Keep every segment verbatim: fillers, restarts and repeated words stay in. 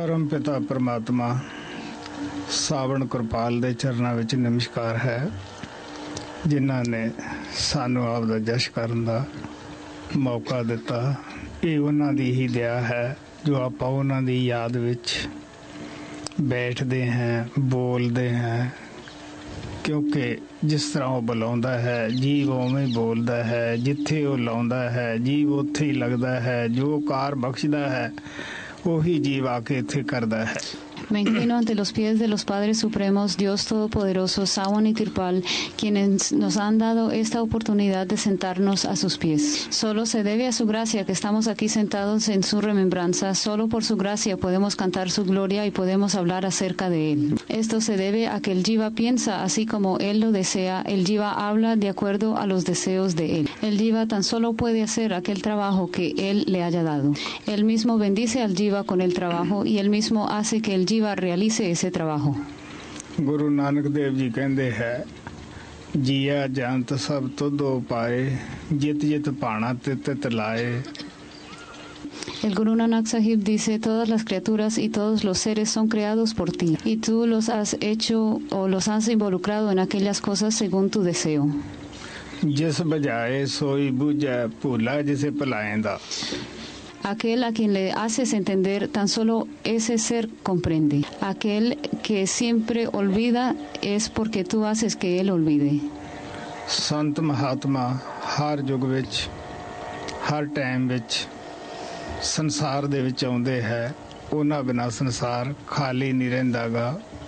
परम पिता परमात्मा सावण कृपाल दे चरनां विच नमस्कार है, जिन्हां ने सानू आप दा जश करन दा मौका दिता। ये उन्हां दी ही दया है जो आपां उन्हां दी याद विच बैठते हैं, बोलते हैं, क्योंकि जिस तरह वो बुलाउंदा है जीव उवें ही बोलता है, जिथे वो लाउंदा है जीव उत्थे ही लगता है, जो कार बख्शदा है वही जीव आके इत्थे करदा है। Me inclino ante los pies de los Padres Supremos, Dios Todopoderoso, Sawan y Tirpal, quienes nos han dado esta oportunidad de sentarnos a sus pies. Solo se debe a su gracia que estamos aquí sentados en su remembranza. Solo por su gracia podemos cantar su gloria y podemos hablar acerca de él. Esto se debe a que el Jiva piensa así como él lo desea. El Jiva habla de acuerdo a los deseos de él. El Jiva tan solo puede hacer aquel trabajo que él le haya dado. Él mismo bendice al Jiva con el trabajo y él mismo hace que el Jiva realice ese trabajo. Guru नानक देव जी कहते हैं, जिया जानत सब तुदो पाए, जित जित पाना तित तित लाए। El Guru Nanak Sahib dice, todas las criaturas y todos los seres son creados por ti, y tú los has hecho o los has involucrado en aquellas cosas según tu deseo. जिस बजाए सोई बुझे भूला जिसे भुलाएंदा। Aquel a quien le haces entender, tan solo ese ser comprende. Aquel que siempre olvida es porque tú haces que él olvide. संत महात्मा हर युग विच हर time which संसार दे विच आउंदे है, उन्हां बिना संसार खाली नहीं रहिंदा गा।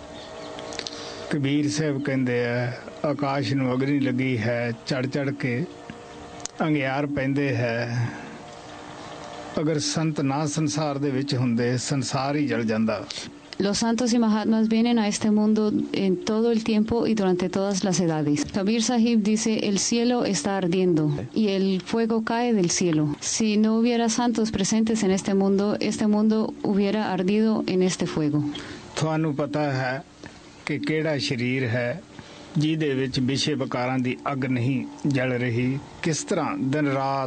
कबीर साहब कहंदे है, आकाश नूं अग्नि लगी है, चढ़ चढ़ के अंगियार पैंदे है। अगर संत ना संसार दे विच हुंदे, संसार ही जल जांदा। Los santos y mahatmas vienen a este mundo en todo el tiempo y durante todas las edades. Kabir Sahib dice, el cielo está ardiendo y el fuego cae del cielo. Si no hubiera santos presentes en este mundo, este mundo hubiera ardido en este fuego. ਤੁਹਾਨੂੰ ਪਤਾ ਹੈ ਕਿ ਕਿਹੜਾ ਸ਼ਰੀਰ ਹੈ ਜਿਹਦੇ ਵਿੱਚ ਵਿਸ਼ੇ ਵਿਕਾਰਾਂ ਦੀ ਅੱਗ ਨਹੀਂ ਜਲ ਰਹੀ, ਕਿਸ ਤਰ੍ਹਾਂ ਦਿਨ ਰਾਤ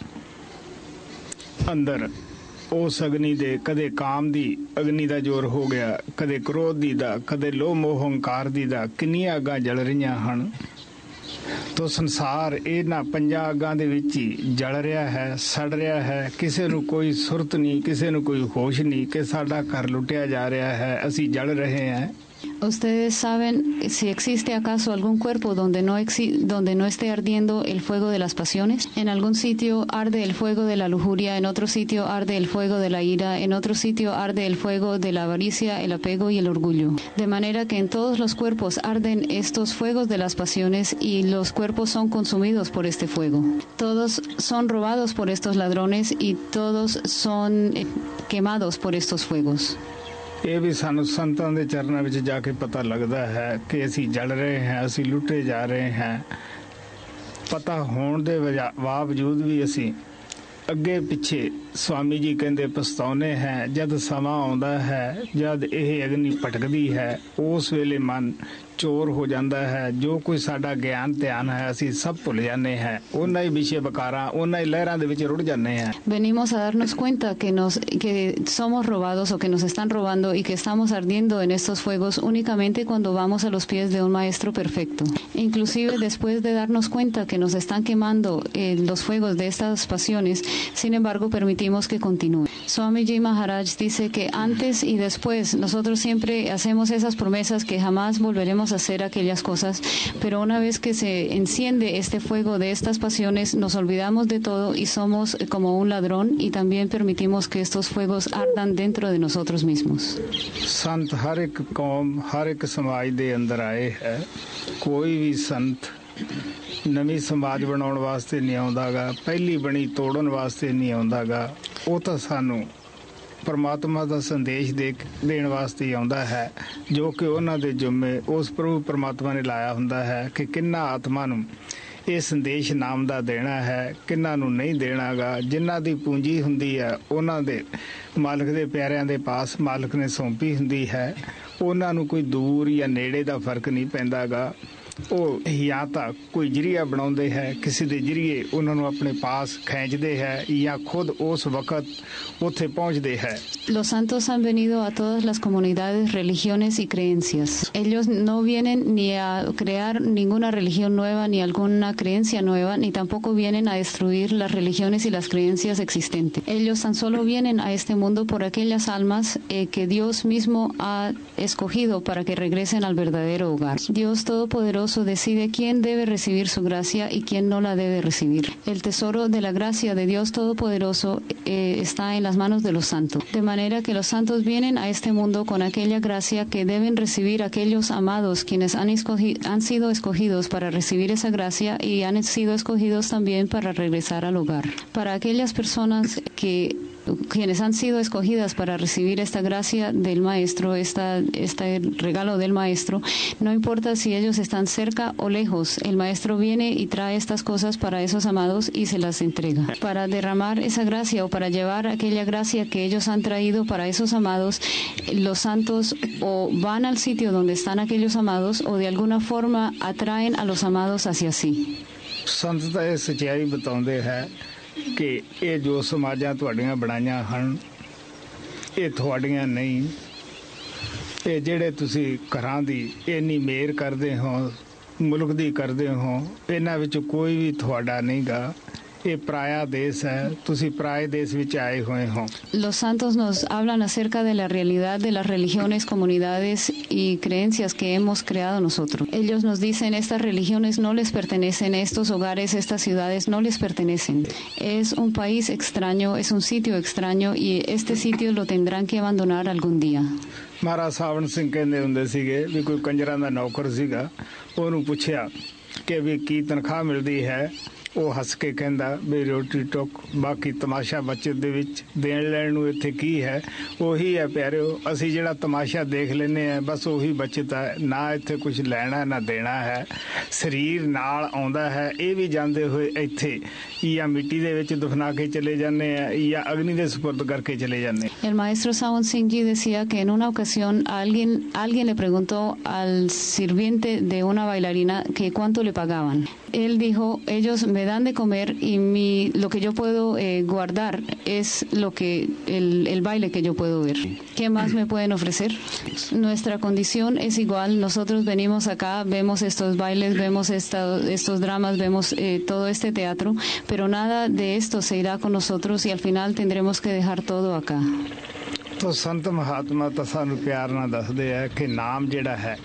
ਅੰਦਰ ਉਸ ਅਗਨੀ ਦੇ ਕਦੇ ਕਾਮ ਦੀ ਅਗਨੀ ਦਾ ਜ਼ੋਰ ਹੋ ਗਿਆ, ਕਦੇ ਕ੍ਰੋਧ ਦੀ ਦਾ, ਕਦੇ ਲੋਭ ਮੋਹ ਹੰਕਾਰ ਦੀ ਦਾ, ਕਿੰਨੀਆਂ ਅੱਗਾਂ ਜਲ ਰਹੀਆਂ ਹਨ। ਤੋ ਸੰਸਾਰ ਇਹਨਾਂ ਪੰਜਾਂ ਅੱਗਾਂ ਦੇ ਵਿੱਚ ਹੀ ਜਲ ਰਿਹਾ ਹੈ, ਸੜ ਰਿਹਾ ਹੈ। ਕਿਸੇ ਨੂੰ ਕੋਈ ਸੁਰਤ ਨਹੀਂ, ਕਿਸੇ ਨੂੰ ਕੋਈ ਹੋਸ਼ ਨਹੀਂ ਕਿ ਸਾਡਾ ਘਰ ਲੁੱਟਿਆ ਜਾ ਰਿਹਾ ਹੈ, ਅਸੀਂ ਜਲ ਰਹੇ ਹਾਂ। ¿Ustedes saben si existe acaso algún cuerpo donde no, exi donde no esté ardiendo el fuego de las pasiones? En algún sitio arde el fuego de la lujuria, en otro sitio arde el fuego de la ira, en otro sitio arde el fuego de la avaricia, el apego y el orgullo. De manera que en todos los cuerpos arden estos fuegos de las pasiones y los cuerpos son consumidos por este fuego. Todos son robados por estos ladrones y todos son quemados por estos fuegos. ਇਹ ਵੀ ਸਾਨੂੰ ਸੰਤਾਂ ਦੇ ਚਰਨਾਂ ਵਿੱਚ ਜਾ ਕੇ ਪਤਾ ਲੱਗਦਾ ਹੈ ਕਿ ਅਸੀਂ ਜਲ ਰਹੇ ਹਾਂ, ਅਸੀਂ ਲੁੱਟੇ ਜਾ ਰਹੇ ਹਾਂ। ਪਤਾ ਹੋਣ ਦੇ ਬਾਵਜੂਦ ਵੀ ਅਸੀਂ ਅੱਗੇ ਪਿੱਛੇ ਸਵਾਮੀ ਜੀ ਕਹਿੰਦੇ ਪਛਤਾਉਨੇ ਹੈ। ਜਦ ਸਮਾਂ ਆਉਂਦਾ ਹੈ, ਜਦ ਇਹ ਅਗਨੀ ਭਟਕਦੀ ਹੈ, ਉਸ ਵੇਲੇ ਮਨ ਚੋਰ ਹੋ ਜਾਂਦਾ ਹੈ। ਜੋ ਕੋਈ ਸਾਡਾ ਗਿਆਨ ਧਿਆਨ ਹੈ ਅਸੀਂ ਸਭ ਭੁੱਲ ਜਾਂਦੇ ਹਾਂ, ਉਹਨਾਂ ਹੀ ਵਿਸ਼ੇ ਵਿਕਾਰਾਂ, ਉਹਨਾਂ ਹੀ ਲਹਿਰਾਂ ਦੇ ਵਿੱਚ ਰੁੜ ਜਾਂਦੇ ਹਾਂ। Venimos a darnos cuenta que nos que somos robados o que nos están robando y que estamos ardiendo en estos fuegos únicamente cuando vamos a los pies de un maestro perfecto. Inclusive después de darnos cuenta que nos están quemando eh, los fuegos de estas pasiones, sin embargo permitimos que continúe. Swamiji Maharaj dice que antes y después nosotros siempre hacemos esas promesas que jamás volveremos a hacer aquellas cosas, pero una vez que se enciende este fuego de estas pasiones nos olvidamos de todo y somos como un ladrón y también permitimos que estos fuegos ardan dentro de nosotros mismos. संत हर एक कौम हर एक समाज दे अंदर आए है। कोई भी संत नवी समाज बनाउण वास्ते नहीं आउंदा गा, पहली बनी तोड़न वास्ते नहीं आउंदा गा। ਉਹ ਤਾਂ ਸਾਨੂੰ परमात्मा का संदेश दे देण वास्ते आउंदा है, जो कि उन्हां दे जुम्मे उस प्रभु परमात्मा ने लाया हुंदा है कि किन्ना आत्मा नूं ਇਹ ਸੰਦੇਸ਼ ਨਾਮ ਦਾ ਦੇਣਾ ਹੈ, ਕਿੰਨਾਂ ਨੂੰ ਨਹੀਂ ਦੇਣਾ ਗਾ। ਜਿਨ੍ਹਾਂ ਦੀ ਪੂੰਜੀ ਹੁੰਦੀ ਹੈ ਉਹਨਾਂ ਦੇ ਮਾਲਕ ਦੇ ਪਿਆਰਿਆਂ ਦੇ ਪਾਸ ਮਾਲਕ ਨੇ ਸੌਂਪੀ ਹੁੰਦੀ ਹੈ, ਉਹਨਾਂ ਨੂੰ ਕੋਈ ਦੂਰ ਜਾਂ ਨੇੜੇ ਦਾ ਫਰਕ ਨਹੀਂ ਪੈਂਦਾ ਗਾ। ਉਹ ਜਾਂ ਤਾਂ ਕੋਈ ਜਰੀਆ ਬਣਾਉਂਦੇ ਹੈ, ਕਿਸੇ ਦੇ ਜਰੀਏ ਉਹਨਾਂ ਨੂੰ ਆਪਣੇ ਪਾਸ ਖਿੱਚਦੇ ਹੈ ਜਾਂ ਖੁਦ ਉਸ ਵਕਤ ਉੱਥੇ ਪਹੁੰਚਦੇ ਹੈ। Los santos han venido a todas las comunidades, religiones y creencias. Ellos no vienen ni a crear ninguna religión nueva, ni alguna creencia nueva, ni tampoco vienen a destruir las religiones y las creencias existentes. Ellos tan solo vienen a este mundo por aquellas almas eh, que Dios mismo ha escogido para que regresen al verdadero hogar. Dios Todopoderoso decide quién debe recibir su gracia y quién no la debe recibir. El tesoro de la gracia de Dios Todopoderoso eh, está en las manos de los santos. De manera que los santos vienen a este mundo con aquella gracia que deben recibir aquellos amados quienes han, escogi- han sido escogidos para recibir esa gracia y han sido escogidos también para regresar al hogar. Para aquellas personas que quienes han sido escogidas para recibir esta gracia del Maestro, esta, este regalo del Maestro, no importa si ellos están cerca o lejos, el Maestro viene y trae estas cosas para esos amados y se las entrega. Para derramar esa gracia o para llevar aquella gracia que ellos han traído para esos amados, los santos o van al sitio donde están aquellos amados o de alguna forma atraen a los amados hacia sí. ਸੰਤ ਤਾਂ ਇਹ ਸੱਚਾਈ ਬਤਾਉਂਦੇ ਹੈ ਕਿ ਇਹ ਜੋ ਸਮਾਜਾਂ ਤੁਹਾਡੀਆਂ ਬਣਾਈਆਂ ਹਨ ਇਹ ਤੁਹਾਡੀਆਂ ਨਹੀਂ, ਇਹ ਜਿਹੜੇ ਤੁਸੀਂ ਘਰਾਂ ਦੀ ਇੰਨੀ ਮਿਹਰ ਕਰਦੇ ਹੋ, ਮੁਲਕ ਦੀ ਕਰਦੇ ਹੋ, ਇਹਨਾਂ ਵਿੱਚ ਕੋਈ ਵੀ ਤੁਹਾਡਾ ਨਹੀਂ ਗਾ। ਇਹ ਪਰਾਇਆ ਦੇਸ਼ ਹੈ, ਤੁਸੀਂ ਪਰਾਏ ਦੇਸ਼ ਵਿੱਚ ਆਏ ਹੋਏ ਹੋ। Los santos nos hablan acerca de la realidad de las religiones, comunidades y creencias que hemos creado nosotros. Ellos nos dicen, estas religiones no les pertenecen, estos hogares, estas ciudades no les pertenecen. Es un país extraño, es un sitio extraño y este sitio lo tendrán que abandonar algún día. ਮਹਾਰਾਜ ਸਾਵਣ ਸਿੰਘ ਕਹਿੰਦੇ ਹੁੰਦੇ ਸੀਗੇ ਵੀ ਕੋਈ ਕੰਜਰਾਂ ਦਾ ਨੌਕਰ ਸੀਗਾ, ਉਹਨੂੰ ਪੁੱਛਿਆ ਕਿ ਵੀ ਕੀ ਤਨਖਾਹ ਮਿਲਦੀ ਹੈ। ਉਹ ਹੱਸ ਕੇ ਕਹਿੰਦਾ ਵੀ ਰੋਟੀ ਟੁੱਕ, ਬਾਕੀ ਤਮਾਸ਼ਾ ਬੱਚਤ ਦੇ ਵਿੱਚ ਦੇਣ ਲੈਣ ਨੂੰ ਇੱਥੇ ਕੀ ਹੈ। ਉਹੀ ਹੈ ਪਿਆਰਿਓ, ਅਸੀਂ ਜਿਹੜਾ ਤਮਾਸ਼ਾ ਦੇਖ ਲੈਂਦੇ ਹਾਂ ਬਸ ਉਹੀ ਬੱਚਤ ਹੈ, ਨਾ ਇੱਥੇ ਕੁਝ ਲੈਣਾ ਨਾ ਦੇਣਾ ਹੈ। ਸਰੀਰ ਨਾਲ ਆਉਂਦਾ ਹੈ, ਇਹ ਵੀ ਜਾਂਦੇ ਹੋਏ ਇੱਥੇ ਜਾਂ ਮਿੱਟੀ ਦੇ ਵਿੱਚ ਦਫਨਾ ਕੇ ਚਲੇ ਜਾਂਦੇ ਆ ਜਾਂ ਅਗਨੀ ਦੇ ਸਪੁਰਦ ਕਰਕੇ ਚਲੇ ਜਾਂਦੇ। El maestro Sawan Singh Ji decía que en una ocasión alguien, alguien le preguntó al sirviente de una bailarina que cuánto le pagaban. Él dijo, ellos me dan de comer y mi, lo que yo puedo eh, guardar es lo que el, el baile que yo puedo ver. ¿Qué más me pueden ofrecer? Nuestra condición es igual. Nosotros venimos acá, vemos estos bailes, vemos esta, estos dramas, vemos eh, todo este teatro, pero nada de esto se irá con nosotros y al final tendremos que dejar todo acá. तो संत महात्मा तो सानू प्यार नाल दसदे है कि नाम जिहड़ा है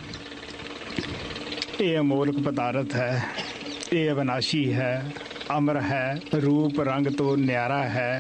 ये अमोलक पदार्थ है, ये अविनाशी है, अमर है, रूप रंग तो न्यारा है।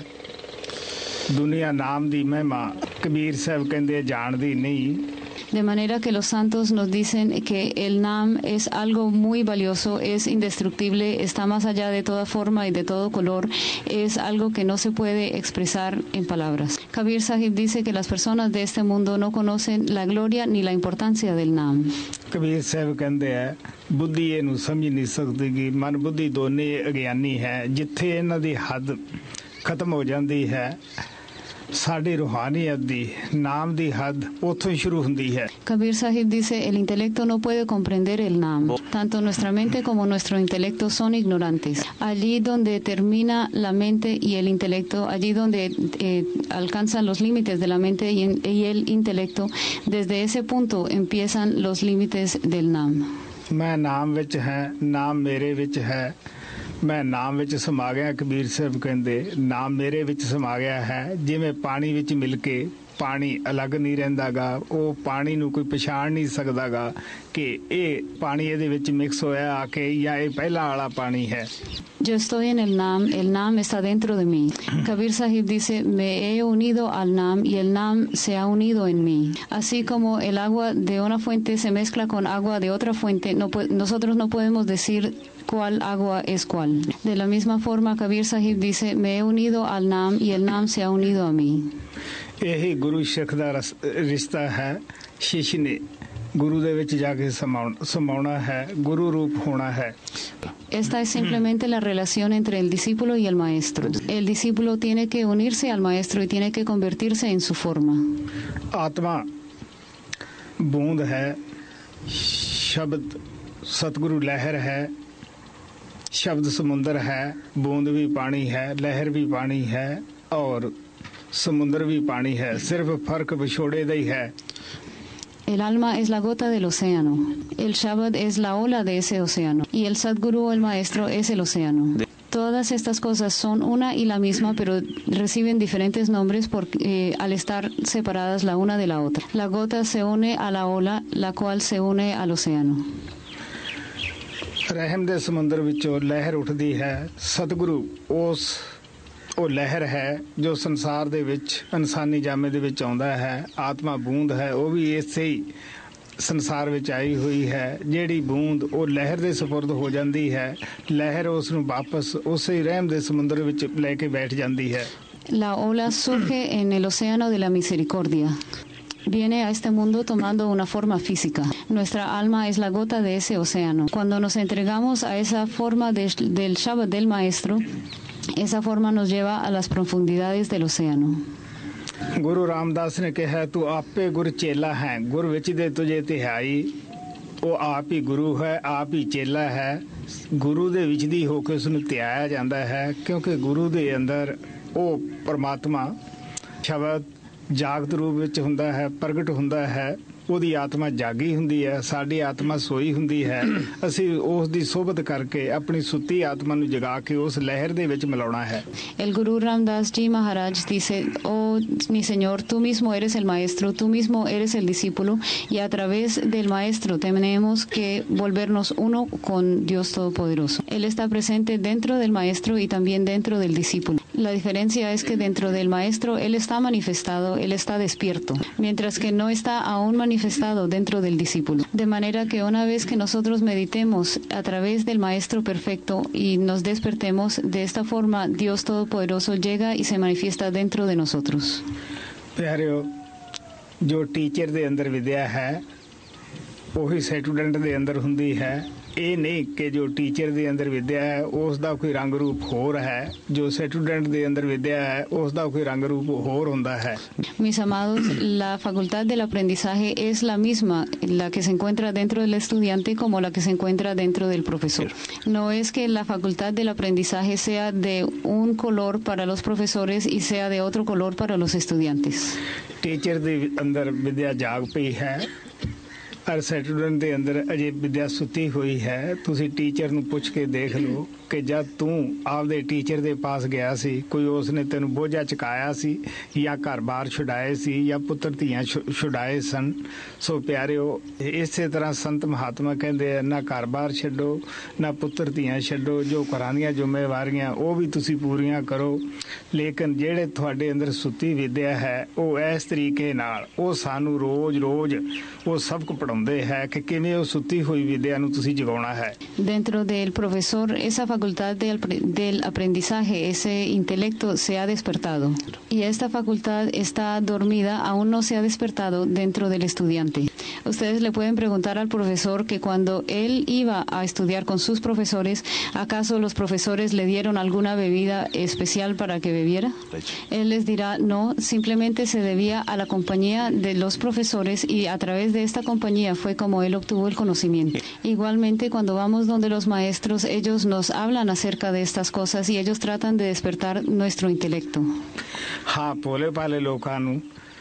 दुनिया नाम दी महिमा कबीर साहब कहंदे जानदी नहीं। De manera que los santos nos dicen que el Nam es algo muy valioso, es indestructible, está más allá de toda forma y de todo color, es algo que no se puede expresar en palabras. Kabir Sahib dice que las personas de este mundo no conocen la gloria ni la importancia del Nam. Kabir साहब कहते हैं बुद्धि इनू समझ नहीं सकती कि मन बुद्धि दोने अज्ञानी है। जिथे इन्हां दी हद खत्म हो जाती है साड़ी रूहानियत दी नाम दी हद उथों शुरू हुंदी है। Kabir Sahib dice el intelecto no puede comprender el Nam. Tanto nuestra mente como nuestro intelecto son ignorantes. Allí donde termina la mente y el intelecto, allí donde eh, alcanzan los límites de la mente y, y el intelecto, desde ese punto empiezan los límites del Nam. मैं नाम विच है, नाम मेरे विच है, मैं नाम विच समा गया। कबीर साहब कहते नाम मेरे विच समा गया है। जिवें पानी विच मिल के पानी अलग नहीं रहिंदागा, ਉਹ ਪਾਣੀ ਨੂੰ ਕੋਈ ਪਛਾਣ ਨਹੀਂ ਸਕਦਾਗਾ ਕਿ ਇਹ ਪਾਣੀ ਇਹਦੇ ਵਿੱਚ ਮਿਕਸ ਹੋਇਆ ਆ ਕੇ ਜਾਂ ਇਹ ਪਹਿਲਾਂ ਵਾਲਾ ਪਾਣੀ ਹੈ। Yo estoy en el Nam, el Nam está dentro de mí. Kabir Sahib dice, me he unido al Nam y el Nam se ha unido en mí. Así como el agua de una fuente se mezcla con agua de otra fuente, no, nosotros no podemos decir cuál agua es cuál. De la misma forma, Kabir Sahib dice, me he unido al Nam y el Nam se ha unido a mí. यही गुरु सिख दा रिश्ता है। शिष्य ने गुरु दे विच जाके समाउणा है, गुरु रूप होना है। Esta es simplemente la relación entre el discípulo y el maestro. El discípulo tiene que unirse al maestro y tiene que convertirse en su forma. आत्मा बूंद है, शब्द सतगुरु लहर है, शब्द समुंदर है, बूंद भी पानी है, लहर भी पानी है और समुंदर भी पानी है, सिर्फ फर्क विछोड़े दा ही है। El alma es la gota del océano, el Shabad es la ola de ese océano y el Sadguru o el maestro es el océano. Todas estas cosas son una y la misma, pero reciben diferentes nombres por, eh, al estar separadas la una de la otra. La gota se une a la ola, la cual se une al océano. ਰਹਿਮ ਦੇ ਸਮੁੰਦਰ ਵਿੱਚੋਂ ਲਹਿਰ ਉੱਠਦੀ ਹੈ। ਸਤਿਗੁਰੂ ਉਸ ਉਹ ਲਹਿਰ ਹੈ ਜੋ ਸੰਸਾਰ ਦੇ ਵਿੱਚ ਇਨਸਾਨੀ ਜਾਮੇ ਦੇ ਵਿੱਚ ਆਉਂਦਾ ਹੈ। ਆਤਮਾ ਬੂੰਦ ਹੈ, ਉਹ ਵੀ ਇਸੇ ਹੀ ਸੰਸਾਰ ਵਿੱਚ ਆਈ ਹੋਈ ਹੈ। ਜਿਹੜੀ ਬੂੰਦ ਉਹ ਲਹਿਰ ਦੇ ਸਪੁਰਦ ਹੋ ਜਾਂਦੀ ਹੈ, ਲਹਿਰ ਉਸ ਨੂੰ ਵਾਪਸ ਉਸੇ ਹੀ ਰਹਿਮ ਦੇ ਸਮੁੰਦਰ ਵਿੱਚ ਲੈ ਕੇ ਬੈਠ ਜਾਂਦੀ ਹੈ। La ola surge en el océano de la misericordia. Viene a este mundo tomando una forma física. Nuestra alma es la gota de ese océano. Cuando nos entregamos a esa forma de, del Shabbat del Maestro, esa forma nos lleva a las profundidades del océano. Guru ਰਾਮਦਾਸ ਨੇ ਕਿਹਾ ਤੂੰ ਆਪੇ ਗੁਰ ਚੇਲਾ ਹੈ, ਗੁਰ ਵਿੱਚ ਦੇ ਤੁਝੇ ਤਿਹਾਈ। ਉਹ ਆਪ ਹੀ ਗੁਰੂ ਹੈ, ਆਪ ਹੀ ਚੇਲਾ ਹੈ। ਗੁਰੂ ਦੇ ਵਿੱਚ ਦੀ ਹੋ ਕੇ ਉਸ ਨੂੰ ਧਿਆਇਆ ਜਾਂਦਾ ਹੈ, ਕਿਉਂਕਿ ਗੁਰੂ ਦੇ ਅੰਦਰ ਉਹ ਪਰਮਾਤਮਾ ਸ਼ਬਦ ਜਾਗਤ ਰੂਪ ਵਿੱਚ ਹੁੰਦਾ ਹੈ, ਪ੍ਰਗਟ ਹੁੰਦਾ ਹੈ। ਉਹਦੀ ਆਤਮਾ ਜਾਗੀ ਹੁੰਦੀ ਹੈ, ਸਾਡੀ ਆਤਮਾ ਸੋਈ ਹੁੰਦੀ ਹੈ। ਅਸੀਂ ਉਸ ਦੀ ਸੋਭਤ ਕਰਕੇ ਆਪਣੀ ਸੁੱਤੀ ਆਤਮਾ ਨੂੰ ਜਗਾ ਕੇ ਉਸ ਲਹਿਰ ਦੇ ਵਿੱਚ ਮਿਲਾਉਣਾ ਹੈ। El Guru Ramdas Ji Maharaj dice, oh mi Señor, tú mismo eres el maestro, tú mismo eres el discípulo y a través del maestro tenemos que volvernos uno con Dios Todopoderoso. Él está presente dentro del maestro y también dentro del discípulo. La diferencia es que dentro del maestro él está manifestado, él está despierto, mientras que no está aún manifestado dentro del discípulo. De manera que una vez que nosotros meditemos a través del maestro perfecto y nos despertemos, de esta forma Dios Todopoderoso llega y se manifiesta dentro de nosotros. ਪਿਆਰਿਓ, ਜੋ ਟੀਚਰ ਦੇ ਅੰਦਰ ਵਿਦਿਆ ਹੈ ਉਹੀ ਸਟੂਡੈਂਟ ਦੇ ਅੰਦਰ ਹੁੰਦੀ ਹੈ। ਇਹ ਨਹੀਂ ਕਿ ਜੋ ਟੀਚਰ ਦੇ ਅੰਦਰ ਵਿਦਿਆ ਹੈ ਉਸ ਦਾ ਕੋਈ ਰੰਗ ਰੂਪ ਹੋਰ ਹੈ, ਜੋ ਸਟੂਡੈਂਟ ਦੇ ਅੰਦਰ ਵਿਦਿਆ ਹੈ ਉਸ ਦਾ ਕੋਈ ਰੰਗ ਰੂਪ ਹੋਰ ਹੁੰਦਾ ਹੈ। Mis amados, la facultad del aprendizaje es la misma, la que se encuentra dentro del estudiante como la que se encuentra dentro del profesor. No es que la facultad del aprendizaje sea de un color para los profesores y sea de otro color para los estudiantes. Teacher ਦੇ ਅੰਦਰ ਵਿਦਿਆ ਜਾਗ ਪਈ ਹੈ ਔਰ ਸਟੂਡੈਂਟ ਦੇ ਅੰਦਰ ਅਜੇ ਵਿਦਿਆ ਸੁੱਤੀ ਹੋਈ ਹੈ। ਤੁਸੀਂ ਟੀਚਰ ਨੂੰ ਪੁੱਛ ਕੇ ਦੇਖ ਲਓ ਕਿ ਜਦ ਤੂੰ ਆਪਦੇ ਟੀਚਰ ਦੇ ਪਾਸ ਗਿਆ ਸੀ, ਕੋਈ ਉਸ ਨੇ ਤੈਨੂੰ ਬੋਝਾ ਚੁਕਾਇਆ ਸੀ ਜਾਂ ਘਰ-ਬਾਰ ਛੁਡਾਏ ਸੀ ਜਾਂ ਪੁੱਤਰ ਧੀਆਂ ਛੁਡਾਏ ਸਨ। ਸੋ ਪਿਆਰਿਓ, ਇਸੇ ਤਰ੍ਹਾਂ ਸੰਤ ਮਹਾਤਮਾ ਕਹਿੰਦੇ ਆ, ਨਾ ਘਰ-ਬਾਰ ਛੱਡੋ, ਨਾ ਪੁੱਤਰ ਧੀਆਂ ਛੱਡੋ। ਜੋ ਘਰਾਂ ਦੀਆਂ ਜ਼ਿੰਮੇਵਾਰੀਆਂ ਉਹ ਵੀ ਤੁਸੀਂ ਪੂਰੀਆਂ ਕਰੋ, ਲੇਕਿਨ ਜਿਹੜੇ ਤੁਹਾਡੇ ਅੰਦਰ ਸੁੱਤੀ ਵਿਦਿਆ ਹੈ ਉਹ ਇਸ ਤਰੀਕੇ ਨਾਲ ਉਹ ਸਾਨੂੰ ਰੋਜ਼-ਰੋਜ਼ ਉਹ ਸਬਕ ਪੜ੍ਹਾਉਂਦੇ ਹੈ ਕਿ ਕਿਵੇਂ ਉਹ ਸੁੱਤੀ ਹੋਈ ਵਿਦਿਆ ਨੂੰ ਤੁਸੀਂ ਜਗਾਉਣਾ ਹੈ। Dentro del profesor, esa facultad del, del aprendizaje, ese intelecto se ha despertado. Y esta facultad está dormida, aún no se ha despertado dentro del estudiante. Ustedes le pueden preguntar al profesor que cuando él iba a estudiar con sus profesores, ¿acaso los profesores le dieron alguna bebida especial para que bebiera? Él les dirá, no, simplemente se debía a la compañía de los profesores y a través de esta compañía fue como él obtuvo el conocimiento. Igualmente, cuando vamos donde los maestros, ellos nos hablan acerca de estas cosas y ellos tratan de despertar nuestro intelecto. हाँ, भोले भाले लोकां नूं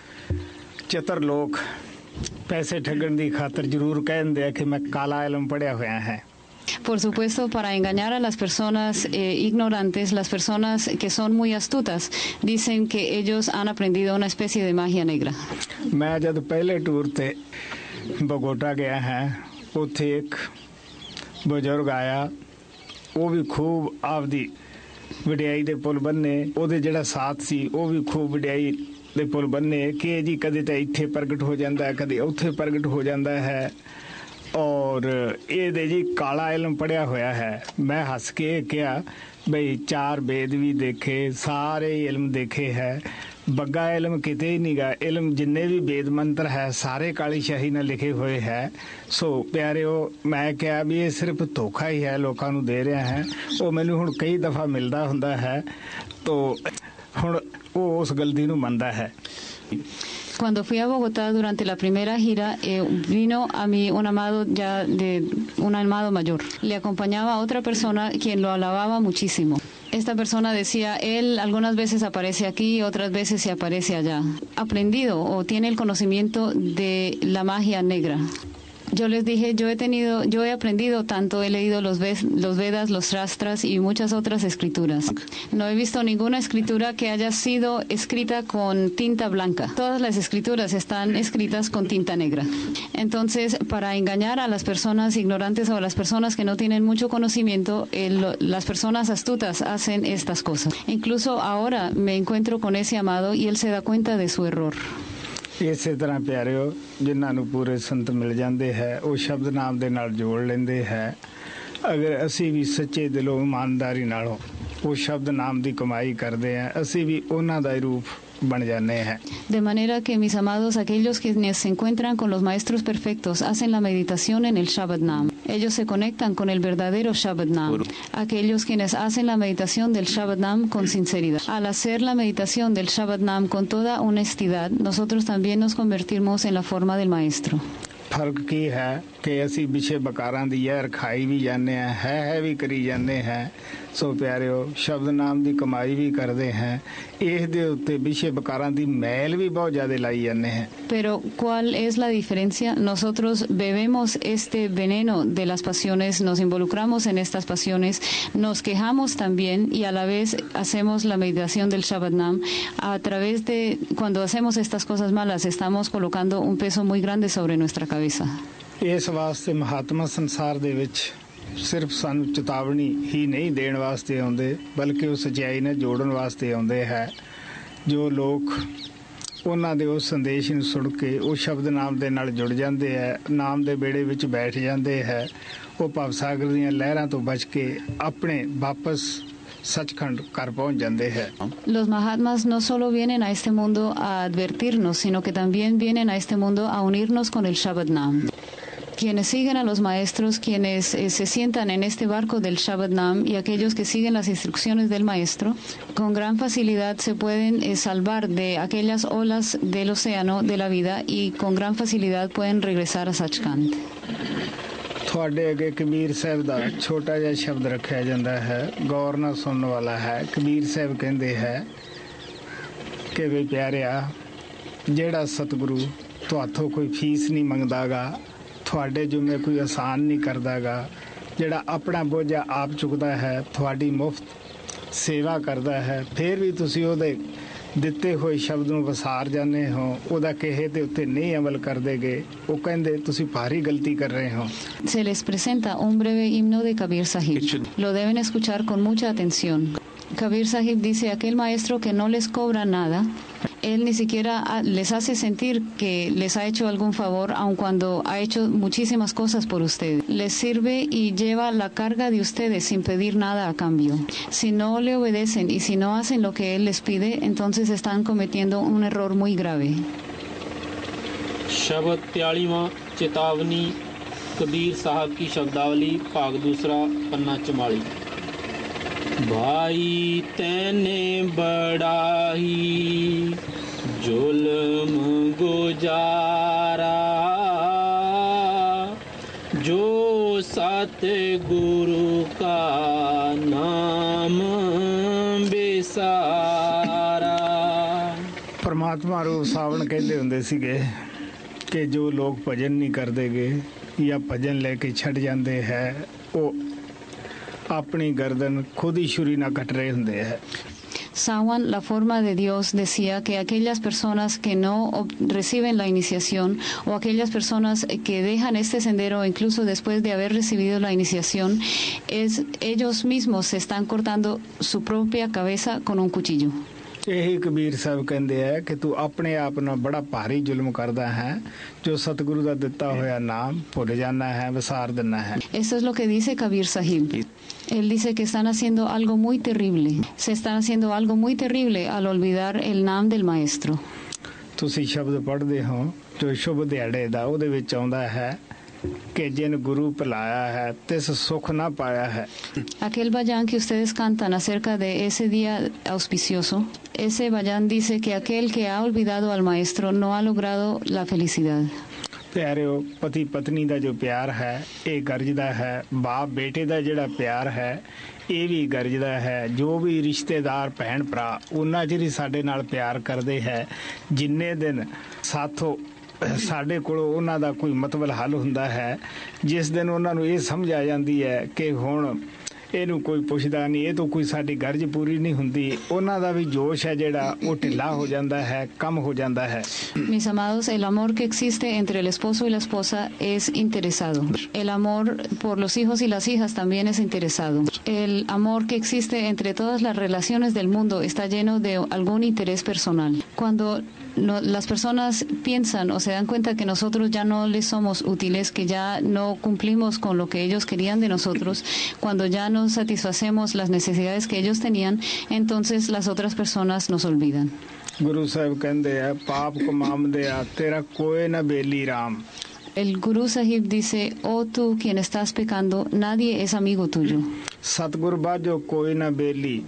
चतुर लोग पैसे ठगण दी खातर जरूर कहंदे आ कि मैं काला इलम पढ़िया होया है। Por supuesto, para engañar a las personas eh, ignorantes, las personas que son muy astutas, dicen que ellos han aprendido una especie de magia negra. मैं जब पहले टूर ते बगोटा गया है, उत्थे एक बुजुर्ग आया, ਉਹ ਵੀ ਖੂਬ ਆਪਦੀ ਵਡਿਆਈ ਦੇ ਪੁੱਲ ਬੰਨੇ। ਉਹਦੇ ਜਿਹੜਾ ਸਾਥ ਸੀ ਉਹ ਵੀ ਖੂਬ ਵਡਿਆਈ ਦੇ ਪੁੱਲ ਬੰਨੇ ਕਿ ਜੀ ਕਦੇ ਤਾਂ ਇੱਥੇ ਪ੍ਰਗਟ ਹੋ ਜਾਂਦਾ, ਕਦੇ ਉੱਥੇ ਪ੍ਰਗਟ ਹੋ ਜਾਂਦਾ ਹੈ ਔਰ ਇਹਦੇ ਜੀ ਕਾਲਾ ਇਲਮ ਪੜਿਆ ਹੋਇਆ ਹੈ। ਮੈਂ ਹੱਸ ਕੇ ਕਿਹਾ ਬਈ ਚਾਰ ਵੇਦ ਵੀ ਦੇਖੇ, ਸਾਰੇ ਇਲਮ ਦੇਖੇ ਹੈ, ਬੱਗਾ ਇਲਮ ਕਿਤੇ ਹੀ ਨਹੀਂ ਗਾ। ਇਲਮ ਜਿੰਨੇ ਵੀ ਵੇਦ ਮੰਤਰ ਹੈ ਸਾਰੇ ਕਾਲੀ ਸ਼ਾਹੀ ਨਾਲ ਲਿਖੇ ਹੋਏ ਹੈ। ਸੋ ਪਿਆਰਿਓ, ਮੈਂ ਕਿਹਾ ਵੀ ਇਹ ਸਿਰਫ ਧੋਖਾ ਹੀ ਹੈ, ਲੋਕਾਂ ਨੂੰ ਦੇ ਰਿਹਾ ਹੈ। ਉਹ ਮੈਨੂੰ ਹੁਣ ਕਈ ਦਫਾ ਮਿਲਦਾ ਹੁੰਦਾ ਹੈ, ਤੋ ਹੁਣ ਉਹ ਉਸ ਗਲਤੀ ਨੂੰ ਮੰਨਦਾ ਹੈ। Cuando fui a Bogotá durante la primera gira, eh, vino a mí un amado ya de un amado mayor. Le acompañaba a otra persona quien lo alababa muchísimo. Esta persona decía, él algunas veces aparece aquí, otras veces se aparece allá. Aprendido o tiene el conocimiento de la magia negra. Yo les dije, yo he tenido, yo he aprendido tanto, he leído los, Ved, los Vedas, los Shastras y muchas otras escrituras. No he visto ninguna escritura que haya sido escrita con tinta blanca. Todas las escrituras están escritas con tinta negra. Entonces, para engañar a las personas ignorantes o a las personas que no tienen mucho conocimiento, el, las personas astutas hacen estas cosas. Incluso ahora me encuentro con ese amado y él se da cuenta de su error. ਇਸੇ ਤਰ੍ਹਾਂ ਪਿਆਰਿਓ ਜਿਨ੍ਹਾਂ ਨੂੰ ਪੂਰੇ ਸੰਤ ਮਿਲ ਜਾਂਦੇ ਹੈ ਉਹ ਸ਼ਬਦ ਨਾਮ ਦੇ ਨਾਲ ਜੋੜ ਲੈਂਦੇ ਹੈ ਅਗਰ ਅਸੀਂ ਵੀ ਸੱਚੇ ਦਿਲੋਂ ਇਮਾਨਦਾਰੀ ਨਾਲੋਂ ਉਹ ਸ਼ਬਦ ਨਾਮ ਦੀ ਕਮਾਈ ਕਰਦੇ ਹਾਂ ਅਸੀਂ ਵੀ ਉਹਨਾਂ ਦਾ ਹੀ ਰੂਪ ਬਣ ਜਾਂਦੇ हैं। De manera que mis amados, aquellos quienes se encuentran con los maestros perfectos hacen la meditación en el Shabbat Nam. Ellos se conectan con el verdadero Shabbat Nam. Aquellos quienes hacen la meditación del Shabbat Nam con sinceridad. Al hacer la meditación del Shabbat Nam con toda honestidad, nosotros también nos convertimos en la forma del maestro. फर्क की है कि असी विषय बकारां दी जहर खाई भी जाने हैं है है भी करी जाने हैं सो प्यारिओ शब्द नाम दी कमाई भी करते हैं इस दे उत्ते विषय बकारां दी मैल भी बहुत ज़्यादा लाई जाने हैं। Pero ¿cuál es la diferencia? Nosotros bebemos este veneno de las pasiones, nos involucramos en estas pasiones, nos quejamos también y a la vez hacemos la meditación del Shabbat Nam. A través de, cuando hacemos estas cosas malas, estamos colocando un peso muy grande sobre nuestra cabeza. इस वास्ते महात्मा संसार दे विच सिर्फ सानू चेतावनी ही नहीं देण वास्ते आउंदे बल्कि उस सच्चाई ने जोड़न वास्ते आउंदे है जो लोग उन्हां दे उस संदेश नूं सुण के उस शब्द नाम दे नाल जुड़ जांदे है नाम दे बेड़े विच बैठ जांदे है वो भवसागर दीयां लहरां तो बच के अपने वापस सचखंड कर पहुंच जाते हैं। Los Mahatmas no solo vienen a este mundo a advertirnos, sino que también vienen a este mundo a unirnos con el Shabbat Nam. Quienes siguen a los maestros, quienes eh, se sientan en este barco del Shabbat Nam y aquellos que siguen las instrucciones del maestro, con gran facilidad se pueden eh, salvar de aquellas olas del océano de la vida y con gran facilidad pueden regresar a Sachkhand. ਤੁਹਾਡੇ ਅੱਗੇ ਕਬੀਰ ਸਾਹਿਬ ਦਾ ਛੋਟਾ ਜਿਹਾ ਸ਼ਬਦ ਰੱਖਿਆ ਜਾਂਦਾ ਹੈ ਗੌਰ ਨਾਲ ਸੁਣਨ ਵਾਲਾ ਹੈ ਕਬੀਰ ਸਾਹਿਬ ਕਹਿੰਦੇ ਹੈ ਕਿ ਵੀ ਪਿਆਰਿਆ ਜਿਹੜਾ ਸਤਿਗੁਰੂ ਤੁਹਾਥੋਂ ਕੋਈ ਫੀਸ ਨਹੀਂ ਮੰਗਦਾਗਾ ਤੁਹਾਡੇ ਜੁਮੇ ਕੋਈ ਆਸਾਨ ਨਹੀਂ ਕਰਦਾਗਾ ਜਿਹੜਾ ਆਪਣਾ ਬੋਝਾ ਆਪ ਚੁੱਕਦਾ ਹੈ ਤੁਹਾਡੀ ਮੁਫਤ ਸੇਵਾ ਕਰਦਾ ਹੈ ਫਿਰ ਵੀ ਤੁਸੀਂ ਉਹਦੇ ਦਿੱਤੇ ਹੋਏ ਸ਼ਬਦ ਨੂੰ ਵਸਾਰ ਜਾਂਦੇ ਹੋ ਉਹਦਾ ਕਹੇ ਤੇ ਉੱਤੇ ਨਹੀਂ ਅਮਲ ਕਰਦੇਗੇ ਉਹ ਕਹਿੰਦੇ ਤੁਸੀਂ ਭਾਰੀ ਗਲਤੀ ਕਰ ਰਹੇ ਹੋ। Se les presenta un breve himno de Kabir Sahib. Lo deben escuchar con mucha atención. Kabir Sahib dice, aquel maestro que no les cobra nada, él ni siquiera les hace sentir que les ha hecho algún favor, aun cuando ha hecho muchísimas cosas por ustedes. Les sirve y lleva la carga de ustedes sin pedir nada a cambio. Si no le obedecen y si no hacen lo que él les pide, entonces están cometiendo un error muy grave. शब्द त्यालीवां चेतावनी कबीर साहब की शब्दावली भाग दूसरा पन्ना चौवाली। भाई तैने बड़ा ही जुल्म गुजारा जो सतगुरु का नाम बेसारा। परमात्मा रूप सावण कहते हुंदे सीगे कि जो लोग भजन नहीं करदेगे या भजन लेके छड़ जाते हैं वो अपनी गर्दन खुद ही छुरी ना कट रहे होंदे है। Sawan, la forma de Dios, decía que aquellas personas que no reciben la iniciación o aquellas personas que dejan este sendero incluso después de haber recibido la iniciación, es ellos mismos se están cortando su propia cabeza con un cuchillo. यही कबीर साहब कहते हैं कि तू अपने आप न बड़ा भारी जुल्म करता है जो सतगुरु का दिता होया नाम भूल जाना है विसार देना है। Esto es lo que dice Kabir Sahib. Él dice que están haciendo algo muy terrible. Se están haciendo algo muy terrible al olvidar el नाम del maestro. ਤੁਸੀਂ ਸ਼ਬਦ ਪੜ੍ਹਦੇ ਹੋ ਜੋ ਸ਼ੁਭ ਦਿਹਾੜੇ ਦਾ ਉਹਦੇ ਵਿੱਚ ਆਉਂਦਾ ਹੈ que जिन गुरु पिलाया है तिस सुख ना पाया है। Aquel bhajan que ustedes cantan acerca de ese día auspicioso, ese Bhajan dice que aquel que ha olvidado al maestro no ha logrado la felicidad. ਪਿਆਰਿਓ, ਪਤੀ ਪਤਨੀ ਦਾ ਜੋ ਪਿਆਰ ਹੈ ਇਹ ਗਰਜਦਾ ਹੈ। ਬਾਪ ਬੇਟੇ ਦਾ ਜਿਹੜਾ ਪਿਆਰ ਹੈ ਇਹ ਵੀ ਗਰਜਦਾ ਹੈ। ਜੋ ਵੀ ਰਿਸ਼ਤੇਦਾਰ ਭੈਣ ਭਰਾ ਉਹਨਾਂ ਚਿਰ ਹੀ ਸਾਡੇ ਨਾਲ ਪਿਆਰ ਕਰਦੇ ਹੈ ਜਿੰਨੇ ਦਿਨ ਸਾਥੋਂ ਸਾਡੇ ਕੋਲ ਉਹਨਾਂ ਦਾ ਕੋਈ ਮਤਲਬ ਹੱਲ ਹੁੰਦਾ ਹੈ। ਜਿਸ ਦਿਨ ਉਹਨਾਂ ਨੂੰ ਇਹ ਸਮਝ ਆ ਜਾਂਦੀ ਹੈ ਕਿ ਹੁਣ ਇਹਨੂੰ ਕੋਈ ਪੁੱਛਦਾ ਨਹੀਂ, ਇਹ ਤੋਂ ਕੋਈ ਸਾਡੀ ਗਰਜ ਪੂਰੀ ਨਹੀਂ ਹੁੰਦੀ, ਉਹਨਾਂ ਦਾ ਵੀ ਜੋਸ਼ ਹੈ ਜਿਹੜਾ ਉਹ ਢਿੱਲਾ ਹੋ ਜਾਂਦਾ ਹੈ, ਕਮ ਹੋ ਜਾਂਦਾ ਹੈ। Mis amados, el amor que existe entre el esposo y la esposa es interesado. El amor por los hijos y las hijas también es interesado. El amor que existe entre todas las relaciones del mundo está lleno de algún interés personal. Cuando no, las personas piensan o se dan cuenta que nosotros ya no les somos útiles, que ya no cumplimos con lo que ellos querían de nosotros, cuando ya no satisfacemos las necesidades que ellos tenían, entonces las otras personas nos olvidan. Guru ਸਾਹਿਬ ਕਹਿੰਦੇ ਆ ਪਾਪ ਕਮਾਉਂਦੇ ਆ ਤੇਰਾ ਕੋਈ ਨਾ ਬੇਲੀ Ram. El Guru Sahib dice, oh tú quien estás pecando, nadie es amigo tuyo. ਸਤਿਗੁਰ ਬਾਝੋ ਕੋਈ ਨਾ ਬੇਲੀ,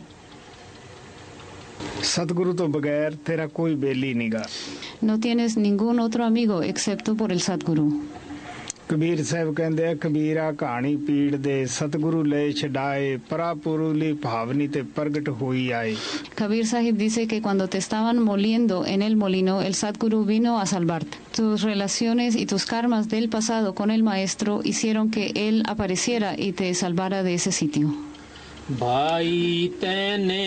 ਸਤਿਗੁਰੂ ਤੋਂ ਬਗੈਰ ਤੇਰਾ ਕੋਈ ਬੇਲੀ ਨਹੀਂਗਾ। No tienes ningún otro amigo excepto por el Sadguru. Kabir ਸਾਹਿਬ ਕਹਿੰਦੇ ਆ ਕਬੀਰਾ ਕਹਾਣੀ ਪੀੜ ਦੇ ਸਤਿਗੁਰੂ ਲੈ ਛਡਾਏ ਪਰਾਪੁਰਲੀ ਭਾਵਨੀ ਤੇ ਪ੍ਰਗਟ ਹੋਈ ਆਏ। Kabir Sahib dice que cuando te estaban moliendo en el molino, el Sadguru vino a salvarte. Tus relaciones y tus karmas del pasado con el maestro hicieron que él apareciera y te salvara de ese sitio. भाई तैने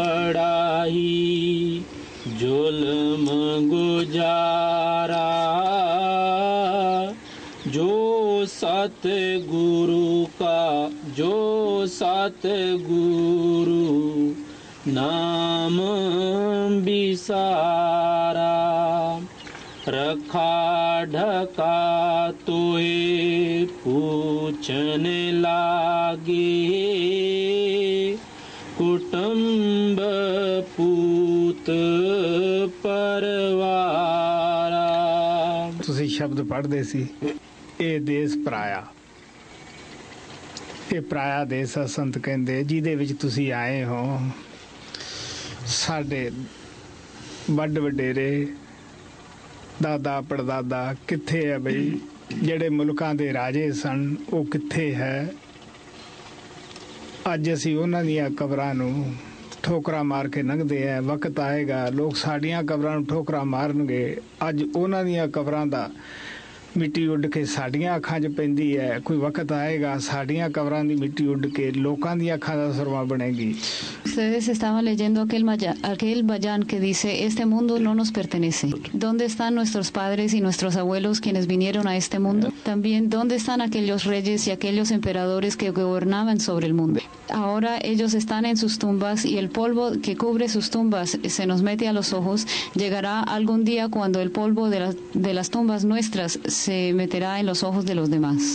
बड़ाई जुल्म गुजारा, जो सतगुरु का जो सतगुरु नाम बिसारा, रखा ढका तोए पूछन लागे, कुटुंब पूत परवारा। ਤੁਸੀਂ ਸ਼ਬਦ ਪੜ੍ਹਦੇ ਸੀ ਇਹ ਦੇਸ ਪਰਾਇਆ, ਇਹ ਪਰਾਇਆ ਦੇਸ ਆ ਸੰਤ ਕਹਿੰਦੇ ਜਿਹਦੇ ਵਿੱਚ ਤੁਸੀਂ ਆਏ ਹੋ। ਸਾਡੇ ਵੱਡ ਵਡੇਰੇ ਦਾਦਾ ਪੜਦਾਦਾ ਕਿੱਥੇ ਹੈ ਬਈ? ਜਿਹੜੇ ਮੁਲਕਾਂ ਦੇ ਰਾਜੇ ਸਨ ਉਹ ਕਿੱਥੇ ਹੈ? ਅੱਜ ਅਸੀਂ ਉਹਨਾਂ ਦੀਆਂ ਕਬਰਾਂ ਨੂੰ ਠੋਕਰਾਂ ਮਾਰ ਕੇ ਲੰਘਦੇ ਆ। ਵਕਤ ਆਏਗਾ ਲੋਕ ਸਾਡੀਆਂ ਕਬਰਾਂ ਨੂੰ ਠੋਕਰਾਂ ਮਾਰਨਗੇ। ਅੱਜ ਉਹਨਾਂ ਦੀਆਂ ਕਬਰਾਂ ਦਾ ਮਿੱਟੀ ਉੱਡ ਕੇ ਸਾਡੀਆਂ ਅੱਖਾਂ 'ਚ ਪੈਂਦੀ ਹੈ। ਕੋਈ ਵਕਤ ਆਏਗਾ ਸਾਡੀਆਂ ਕਬਰਾਂ ਦੀ ਮਿੱਟੀ ਉੱਡ ਕੇ ਲੋਕਾਂ ਦੀਆਂ ਅੱਖਾਂ ਦਾ ਸੁਰਮਾ ਬਣੇਗੀ। Ustedes estaban leyendo aquel, maya- aquel Bhajan que dice, este mundo no nos pertenece. ¿Dónde están nuestros padres y nuestros abuelos quienes vinieron a este mundo? También, ¿dónde están aquellos reyes y aquellos emperadores que gobernaban sobre el mundo? Ahora ellos están en sus tumbas y el polvo que cubre sus tumbas se nos mete a los ojos. Llegará algún día cuando el polvo de, la- de las tumbas nuestras se meterá en los ojos de los demás.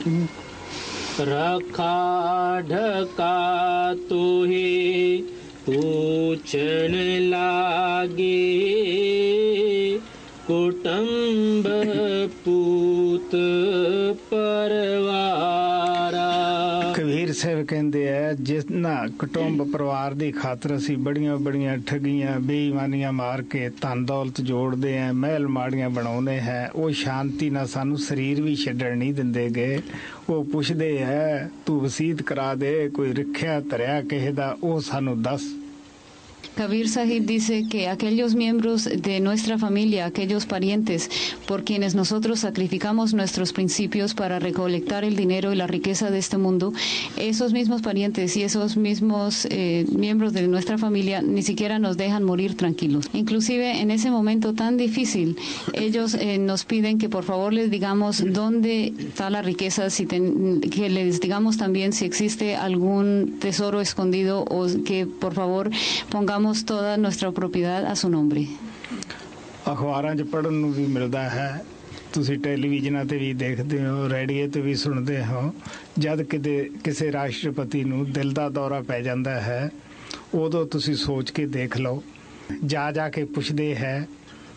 रखा ढका तोहे पूछन लागे, कुटुंब पूत परवारा। ਕਬੀਰ ਸਾਹਿਬ ਕਹਿੰਦੇ ਆ ਜਿਨ੍ਹਾਂ ਕੁਟੁੰਬ ਪਰਿਵਾਰ ਦੀ ਖਾਤਰ ਅਸੀਂ ਬੜੀਆਂ ਬੜੀਆਂ ਠੱਗੀਆਂ ਬੇਈਮਾਨੀਆਂ ਮਾਰ ਕੇ ਧਨ ਦੌਲਤ ਜੋੜਦੇ ਆ, ਮਹਿਲ ਮਾੜੀਆਂ ਬਣਾਉਂਦੇ ਹੈ, ਉਹ ਸ਼ਾਂਤੀ ਨਾਲ ਸਾਨੂੰ ਸਰੀਰ ਵੀ ਛੱਡਣ ਨਹੀਂ ਦਿੰਦੇ ਗਏ। ਉਹ ਪੁੱਛਦੇ ਹੈ ਤੂੰ ਵਸੀਤ ਕਰਾ ਦੇ, ਕੋਈ ਰੱਖਿਆ ਧਰਿਆ ਕਿਸੇ ਦਾ ਉਹ ਸਾਨੂੰ ਦੱਸ। Kabir Sahib dice que aquellos miembros de nuestra familia, aquellos parientes por quienes nosotros sacrificamos nuestros principios para recolectar el dinero y la riqueza de este mundo, esos mismos parientes y esos mismos eh, miembros de nuestra familia ni siquiera nos dejan morir tranquilos. Inclusive en ese momento tan difícil, ellos eh, nos piden que por favor les digamos dónde está la riqueza, si ten- que les digamos también si existe algún tesoro escondido o que por favor pongamos toda nuestra propiedad a su nombre. ਅਖਬਾਰਾਂ 'ਚ ਪੜ੍ਹਨ ਨੂੰ ਵੀ ਮਿਲਦਾ ਹੈ, ਤੁਸੀਂ ਟੈਲੀਵਿਜ਼ਨਾਂ ਤੇ ਵੀ ਦੇਖਦੇ ਹੋ, ਰੇਡੀਓ ਤੇ ਵੀ ਸੁਣਦੇ ਹੋ। ਜਦ ਕਿਤੇ ਕਿਸੇ ਰਾਸ਼ਟਰਪਤੀ ਨੂੰ ਦਿਲ ਦਾ ਦੌਰਾ ਪੈ ਜਾਂਦਾ ਹੈ ਉਦੋਂ ਤੁਸੀਂ ਸੋਚ ਕੇ ਦੇਖ ਲਓ। ਜਾ ਜਾ ਕੇ ਪੁੱਛਦੇ ਹੈ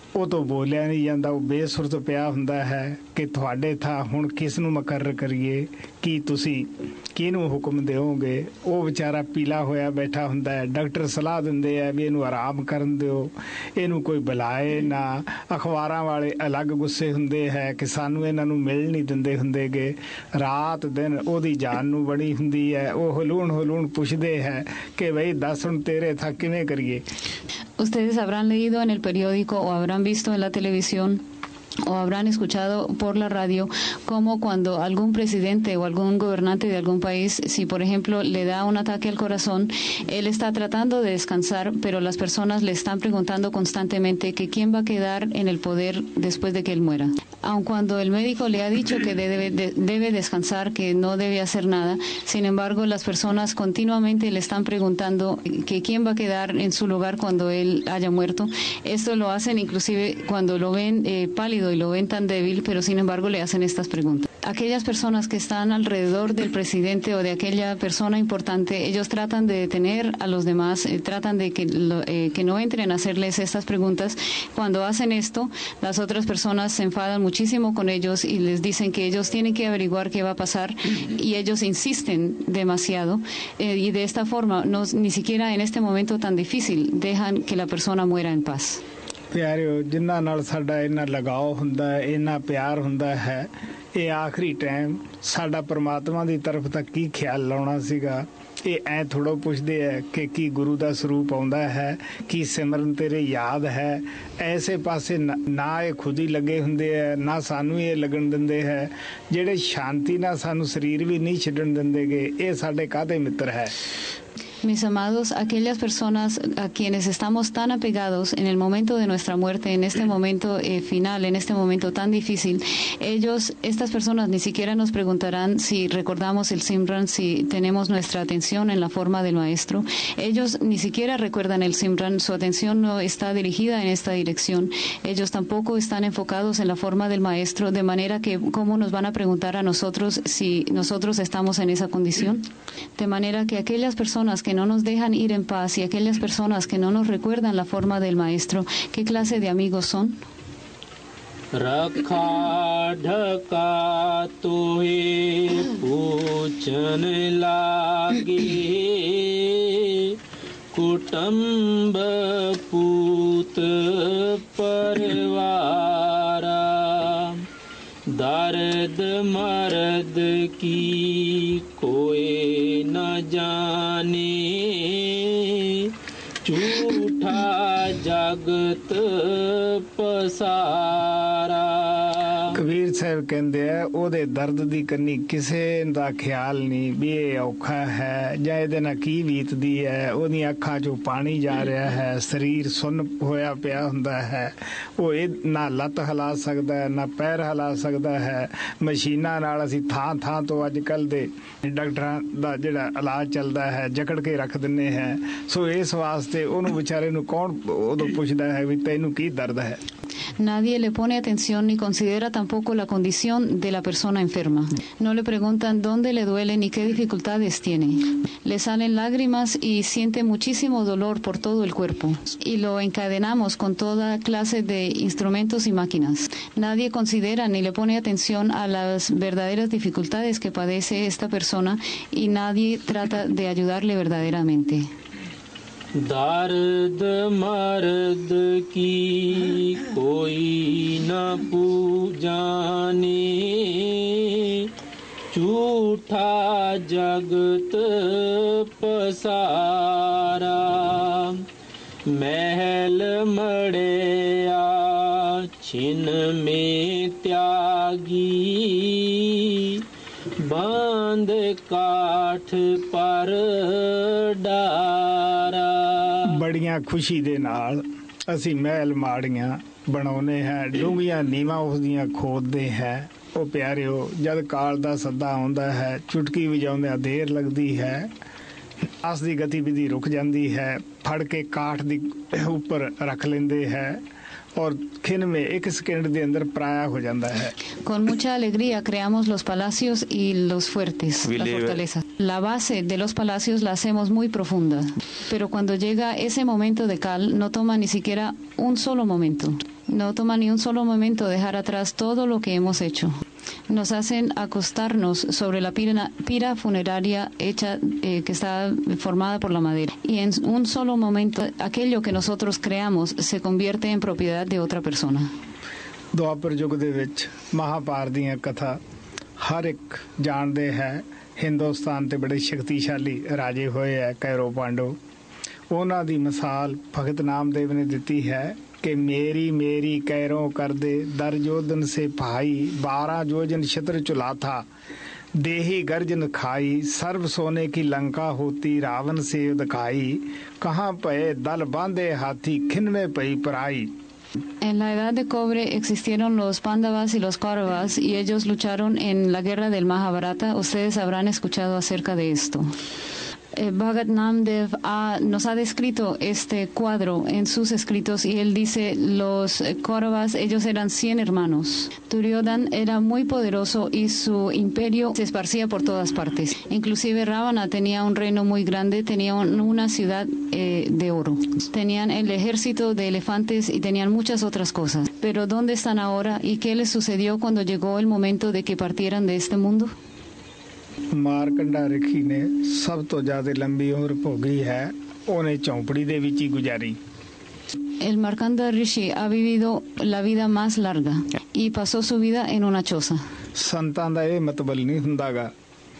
ਉਹ ਤੋਂ ਬੋਲਿਆ ਨਹੀਂ ਜਾਂਦਾ, ਉਹ ਬੇਸੁਰਤ ਪਿਆ ਹੁੰਦਾ ਹੈ ਕਿ ਤੁਹਾਡੇ ਥਾਂ ਹੁਣ ਕਿਸ ਨੂੰ ਮੁਕਰਰ ਕਰੀਏ, ਕੀ ਤੁਸੀਂ ਕਿਹਨੂੰ ਹੁਕਮ ਦਿਓਗੇ। ਉਹ ਵਿਚਾਰਾ ਪੀਲਾ ਹੋਇਆ ਬੈਠਾ ਹੁੰਦਾ ਹੈ, ਡਾਕਟਰ ਸਲਾਹ ਦਿੰਦੇ ਆ ਵੀ ਇਹਨੂੰ ਆਰਾਮ ਕਰਨ ਦਿਓ, ਇਹਨੂੰ ਕੋਈ ਬੁਲਾਏ ਨਾ। ਅਖਬਾਰਾਂ ਵਾਲੇ ਅਲੱਗ ਗੁੱਸੇ ਹੁੰਦੇ ਹੈ ਕਿ ਸਾਨੂੰ ਇਹਨਾਂ ਨੂੰ ਮਿਲ ਨਹੀਂ ਦਿੰਦੇ ਹੁੰਦੇਗੇ। ਰਾਤ ਦਿਨ ਉਹਦੀ ਜਾਨ ਨੂੰ ਬੜੀ ਹੁੰਦੀ ਹੈ, ਉਹ ਹਲੂਣ ਹਲੂਣ ਪੁੱਛਦੇ ਹੈ ਕਿ ਬਈ ਦੱਸ ਹੁਣ ਤੇਰੇ ਥਾਂ ਕਿਵੇਂ ਕਰੀਏ। Ustedes habrán leído en el periódico o habrán visto en la televisión o habrán escuchado por la radio como cuando algún presidente o algún gobernante de algún país, si por ejemplo le da un ataque al corazón, él está tratando de descansar, pero las personas le están preguntando constantemente que quién va a quedar en el poder después de que él muera. Aun cuando el médico le ha dicho que debe, de, debe descansar, que no debe hacer nada, sin embargo las personas continuamente le están preguntando que quién va a quedar en su lugar cuando él haya muerto. Esto lo hacen inclusive cuando lo ven eh, pálido y lo ven tan débil, pero sin embargo le hacen estas preguntas. Aquellas personas que están alrededor del presidente o de aquella persona importante, ellos tratan de detener a los demás, eh, tratan de que, lo, eh, que no entren a hacerles estas preguntas. Cuando hacen esto, las otras personas se enfadan muchísimo con ellos y les dicen que ellos tienen que averiguar qué va a pasar, y ellos insisten demasiado eh, y de esta forma no, ni siquiera en este momento tan difícil dejan que la persona muera en paz. ਪਿਆਰਿਓ, ਜਿਨ੍ਹਾਂ ਨਾਲ ਸਾਡਾ ਇੰਨਾ ਲਗਾਓ ਹੁੰਦਾ ਹੈ, ਇੰਨਾ ਪਿਆਰ ਹੁੰਦਾ ਹੈ, ਇਹ ਆਖਰੀ ਟਾਈਮ ਸਾਡਾ ਪਰਮਾਤਮਾ ਦੀ ਤਰਫ ਤੱਕ ਕੀ ਖਿਆਲ ਲਾਉਣਾ ਸੀਗਾ। ਇਹ ਐ ਥੋੜ੍ਹਾ ਪੁੱਛਦੇ ਹੈ ਕਿ ਕੀ ਗੁਰੂ ਦਾ ਸਰੂਪ ਆਉਂਦਾ ਹੈ, ਕੀ ਸਿਮਰਨ ਤੇਰੇ ਯਾਦ ਹੈ। ਐਸੇ ਪਾਸੇ ਨਾ ਇਹ ਖੁਦ ਹੀ ਲੱਗੇ ਹੁੰਦੇ ਹੈ, ਨਾ ਸਾਨੂੰ ਇਹ ਲੱਗਣ ਦਿੰਦੇ ਹੈ। ਜਿਹੜੇ ਸ਼ਾਂਤੀ ਨਾਲ ਸਾਨੂੰ ਸਰੀਰ ਵੀ ਨਹੀਂ ਛੱਡਣ ਦਿੰਦੇਗੇ, ਇਹ ਸਾਡੇ ਕਾਹਦੇ ਮਿੱਤਰ ਹੈ। Mis amados, aquellas personas a quienes estamos tan apegados en el momento de nuestra muerte, en este momento eh, final, en este momento tan difícil, ellos, estas personas ni siquiera nos preguntarán si recordamos el Simran, si tenemos nuestra atención en la forma del maestro. Ellos ni siquiera recuerdan el Simran, su atención no está dirigida en esta dirección. Ellos tampoco están enfocados en la forma del maestro, de manera que ¿cómo nos van a preguntar a nosotros si nosotros estamos en esa condición? De manera que aquellas personas que que no nos dejan ir en paz y aquellas personas que no nos recuerdan la forma del maestro, ¿qué clase de amigos son? रखा ढका तोहे पूछन लागे कुटुंब पूत परवारा दर्द मर्द की कोई न जाने झूठा जगत पसारा। ਕਬੀਰ ਸਾਹਿਬ ਕਹਿੰਦੇ ਆ ਉਹਦੇ ਦਰਦ ਦੀ ਕੰਨੀ ਕਿਸੇ ਦਾ ਖਿਆਲ ਨਹੀਂ ਵੀ ਇਹ ਔਖਾ ਹੈ ਜਾਂ ਇਹਦੇ ਨਾਲ ਕੀ ਬੀਤਦੀ ਹੈ। ਉਹਦੀਆਂ ਅੱਖਾਂ 'ਚੋਂ ਪਾਣੀ ਜਾ ਰਿਹਾ ਹੈ, ਸਰੀਰ ਸੁੰਨ ਹੋਇਆ ਪਿਆ ਹੁੰਦਾ ਹੈ। ਉਹ ਇਹ ਨਾ ਲੱਤ ਹਿਲਾ ਸਕਦਾ ਹੈ, ਨਾ ਪੈਰ ਹਿਲਾ ਸਕਦਾ ਹੈ। ਮਸ਼ੀਨਾਂ ਨਾਲ ਅਸੀਂ ਥਾਂ ਥਾਂ ਤੋਂ ਅੱਜ ਕੱਲ੍ਹ ਦੇ ਡਾਕਟਰਾਂ ਦਾ ਜਿਹੜਾ ਇਲਾਜ ਚੱਲਦਾ ਹੈ ਜਕੜ ਕੇ ਰੱਖ ਦਿੰਦੇ ਹੈ। ਸੋ ਇਸ ਵਾਸਤੇ ਉਹਨੂੰ ਵਿਚਾਰੇ ਨੂੰ ਕੌਣ ਉਦੋਂ ਪੁੱਛਦਾ ਹੈ ਵੀ ਤੈਨੂੰ ਕੀ ਦਰਦ ਹੈ। Nadie le pone atención ni considera tampoco la condición de la persona enferma. No le preguntan dónde le duele ni qué dificultades tiene. Le salen lágrimas y siente muchísimo dolor por todo el cuerpo. Y lo encadenamos con toda clase de instrumentos y máquinas. Nadie considera ni le pone atención a las verdaderas dificultades que padece esta persona y nadie trata de ayudarle verdaderamente. दर्द मर्द की कोई न पूजाने झूठा जगत पसारा महल मड़या छिन में त्यागी बांध काठ पर डारा। ਬੜੀਆਂ ਖੁਸ਼ੀ ਦੇ ਨਾਲ ਅਸੀਂ ਮਹਿਲ ਮਾੜੀਆਂ ਬਣਾਉਨੇ ਹੈ, ਡੂੰਘੀਆਂ ਨੀਵਾਂ ਉਸਦੀਆਂ ਖੋਦਦੇ ਹੈ। ਉਹ ਪਿਆਰਿਓ, ਜਦ ਕਾਲ ਦਾ ਸੱਦਾ ਆਉਂਦਾ ਹੈ, ਚੁਟਕੀ ਵਜਾਉਂਦਿਆਂ ਦੇਰ ਲੱਗਦੀ ਹੈ, ਅਸ ਦੀ ਗਤੀਵਿਧੀ ਰੁਕ ਜਾਂਦੀ ਹੈ, ਫੜ ਕੇ ਕਾਠ ਦੀ ਉੱਪਰ ਰੱਖ ਲੈਂਦੇ ਹੈ और खिन में एक सेकंड de andar praia हो जाता है। Con mucha alegría creamos los palacios y los fuertes, las fortalezas. La base de los palacios la hacemos muy profunda, pero cuando llega ese momento de cal no toma ni siquiera un solo momento. No toma ni un solo momento dejar atrás todo lo que hemos hecho. Nos hacen acostarnos sobre la pira, pira funeraria hecha eh, que está formada por la madera. Y en un solo momento aquello que nosotros creamos se convierte en propiedad de otra persona. ਦੁਆਪਰ ਯੁੱਗ ਦੇ ਵਿੱਚ ਮਹਾਭਾਰਤ ਦੀਆਂ ਕਥਾ ਹਰ ਇੱਕ ਜਾਣਦੇ ਹੈ। ਹਿੰਦੁਸਤਾਨ ਤੇ ਬੜੇ ਸ਼ਕਤੀਸ਼ਾਲੀ ਰਾਜੇ ਹੋਏ ਹੈ ਕੈਰੋ ਪਾਂਡਵ। ਉਹਨਾਂ ਦੀ ਮਿਸਾਲ ਭਗਤ ਨਾਮਦੇਵ ਨੇ ਦਿੱਤੀ ਹੈ कि मेरी मेरी कैरों कर दे दरजोदन से भाई बारह जोजन शत्र चुला था देही गर्जन खाई सर्व सोने की लंका होती रावण से दिखाई कहाँ पे दल बांधे हाथी खिन में पई पराई। En la edad de cobre existieron los Pándavas y los Kauravas y ellos lucharon en la guerra del Mahabharata. Ustedes habrán escuchado acerca de esto. Eh, Bhagat Namdev ha, nos ha descrito este cuadro en sus escritos y él dice, los eh, Kauravas, ellos eran cien hermanos. Duryodhan era muy poderoso y su imperio se esparcía por todas partes. Inclusive Ravana tenía un reino muy grande, tenía un, una ciudad eh, de oro. Tenían el ejército de elefantes y tenían muchas otras cosas. Pero ¿dónde están ahora y qué les sucedió cuando llegó el momento de que partieran de este mundo? Markanda ਰਿਖੀ ਨੇ ਸਭ ਤੋਂ ਜ਼ਿਆਦਾ ਲੰਬੀ ਉਮਰ ਭੋਗੀ ਹੈ। ਉਹਨੇ ਝੌਂਪੜੀ ਦੇ ਵਿੱਚ ਹੀ ਗੁਜ਼ਾਰੀ। El Markanda Rishi ha vivido la vida más larga y pasó su vida en una choza. ਸੰਤਾਂ ਦਾ ਇਹ ਮਤਲਬ ਨਹੀਂ ਹੁੰਦਾਗਾ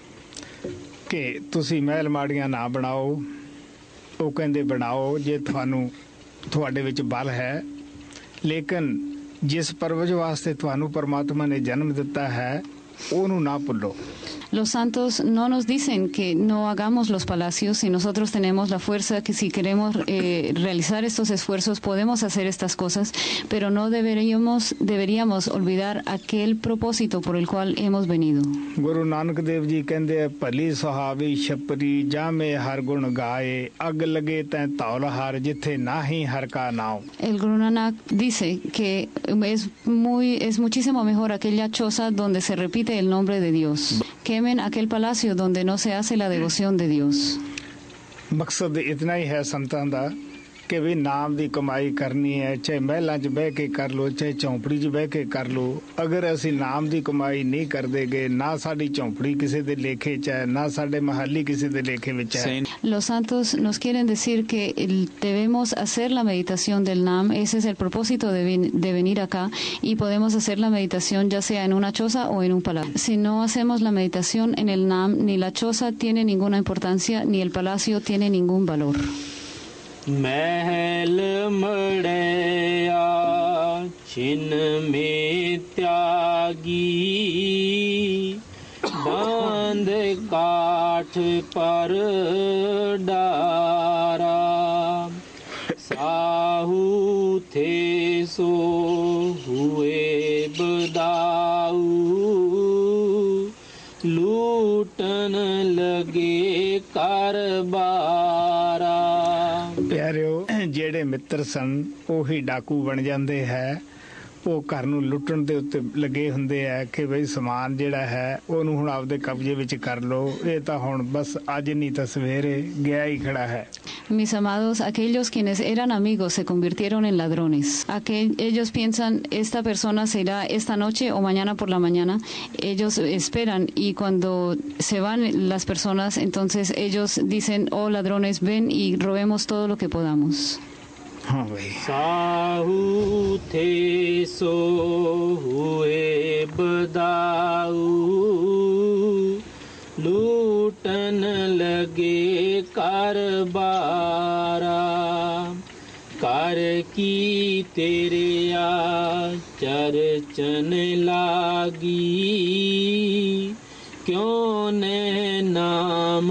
ਕਿ ਤੁਸੀਂ ਮਹਿਲ ਮਾੜੀਆਂ ਨਾ ਬਣਾਓ। ਉਹ ਕਹਿੰਦੇ ਬਣਾਓ ਜੇ ਤੁਹਾਨੂੰ ਤੁਹਾਡੇ ਵਿੱਚ ਬਲ ਹੈ, ਲੇਕਿਨ ਜਿਸ ਪਰਵਜ ਵਾਸਤੇ ਤੁਹਾਨੂੰ ਪਰਮਾਤਮਾ ਨੇ ਜਨਮ ਦਿੱਤਾ ਹੈ ਉਹਨੂੰ ਨਾ ਭੁੱਲੋ। Los santos no nos dicen que no hagamos los palacios si nosotros tenemos la fuerza, que si queremos eh, realizar estos esfuerzos podemos hacer estas cosas, pero no deberíamos, deberíamos olvidar aquel propósito por el cual hemos venido. Guru ਨਾਨਕ ਦੇਵ ਜੀ ਕਹਿੰਦੇ ਆ ਭਲੀ ਸੁਹਾਵੀ ਛਪਰੀ ਜਾਮੇ ਹਰ ਗੁਣ ਗਾਏ ਅਗ ਲਗੇ ਤੈ ਧੌਲ ਹਰ ਜਿੱਥੇ ਨਾਹੀ ਹਰ ਕਾ ਨਾਮ। El Guru Nanak dice que es muy es muchísimo mejor aquella choza donde se repite el nombre de Dios. Quemen aquel palacio donde no se hace la devoción de Dios. ਮਕਸਦ ਇਤਨਾ ਹੀ ਹੈ ਸੰਤਾਂ ਦਾ ਕਿ ਵੀ ਨਾਮ ਦੀ ਕਮਾਈ ਕਰਨੀ ਹੈ, ਚਾਹੇ ਮਹਿਲਾਂ 'ਚ ਬਹਿ ਕੇ ਕਰ ਲੋ, ਚਾਹੇ ਝੌਂਪੜੀ 'ਚ ਬਹਿ ਕੇ ਕਰ ਲੋ। ਅਗਰ ਅਸੀਂ ਨਾਮ ਦੀ ਕਮਾਈ ਨਹੀਂ ਕਰਦੇ ਗਏ, ਨਾ ਸਾਡੀ ਝੌਂਪੜੀ ਕਿਸੇ ਦੇ ਲੇਖੇ 'ਚ ਹੈ, ਨਾ ਸਾਡੇ ਮਹਾਲੀ ਕਿਸੇ ਦੇ ਲੇਖੇ ਵਿੱਚ ਹੈ। Los santos nos quieren decir que debemos hacer la meditación del Nam. Ese es el propósito de, de venir acá y podemos hacer la meditación ya sea en una choza o en un palacio. Si no hacemos la meditación en el Nam, ni la choza tiene ninguna importancia, ni el palacio tiene ningún valor. महल मड़या छिन में त्यागी बांध काठ पर डारा साहू थे सो हुए बदाऊ लूटन लगे कारबारा। ਪਿਆਰਿਓ ਜਿਹੜੇ ਮਿੱਤਰ ਸਨ ਉਹੀ ਡਾਕੂ ਬਣ ਜਾਂਦੇ ਹੈ। ਉਹ ਘਰ ਨੂੰ ਲੁੱਟਣ ਦੇ ਉੱਤੇ ਲੱਗੇ ਹੁੰਦੇ ਆ ਕਿ ਬਈ ਸਮਾਨ ਜਿਹੜਾ ਹੈ ਉਹਨੂੰ ਹੁਣ ਆਪਦੇ ਕਬਜ਼ੇ ਵਿੱਚ ਕਰ ਲਓ। ਇਹ ਤਾਂ ਹੁਣ ਬਸ ਅੱਜ ਨਹੀਂ ਤਾਂ ਸਵੇਰੇ ਗਿਆ ਹੀ ਖੜਾ ਹੈ। Mis amados, aquellos quienes eran amigos se convirtieron en ladrones. Aquel, ellos piensan, esta persona se irá esta noche o mañana por la mañana. Ellos esperan y cuando se van las personas, entonces ellos dicen, oh ladrones, ven y robemos todo lo que podamos. हाँ भाई। साहू थे सो हुए बदाऊ लूटन लगे कारबारा कर की तेरे चरचन लागी क्यों ने नाम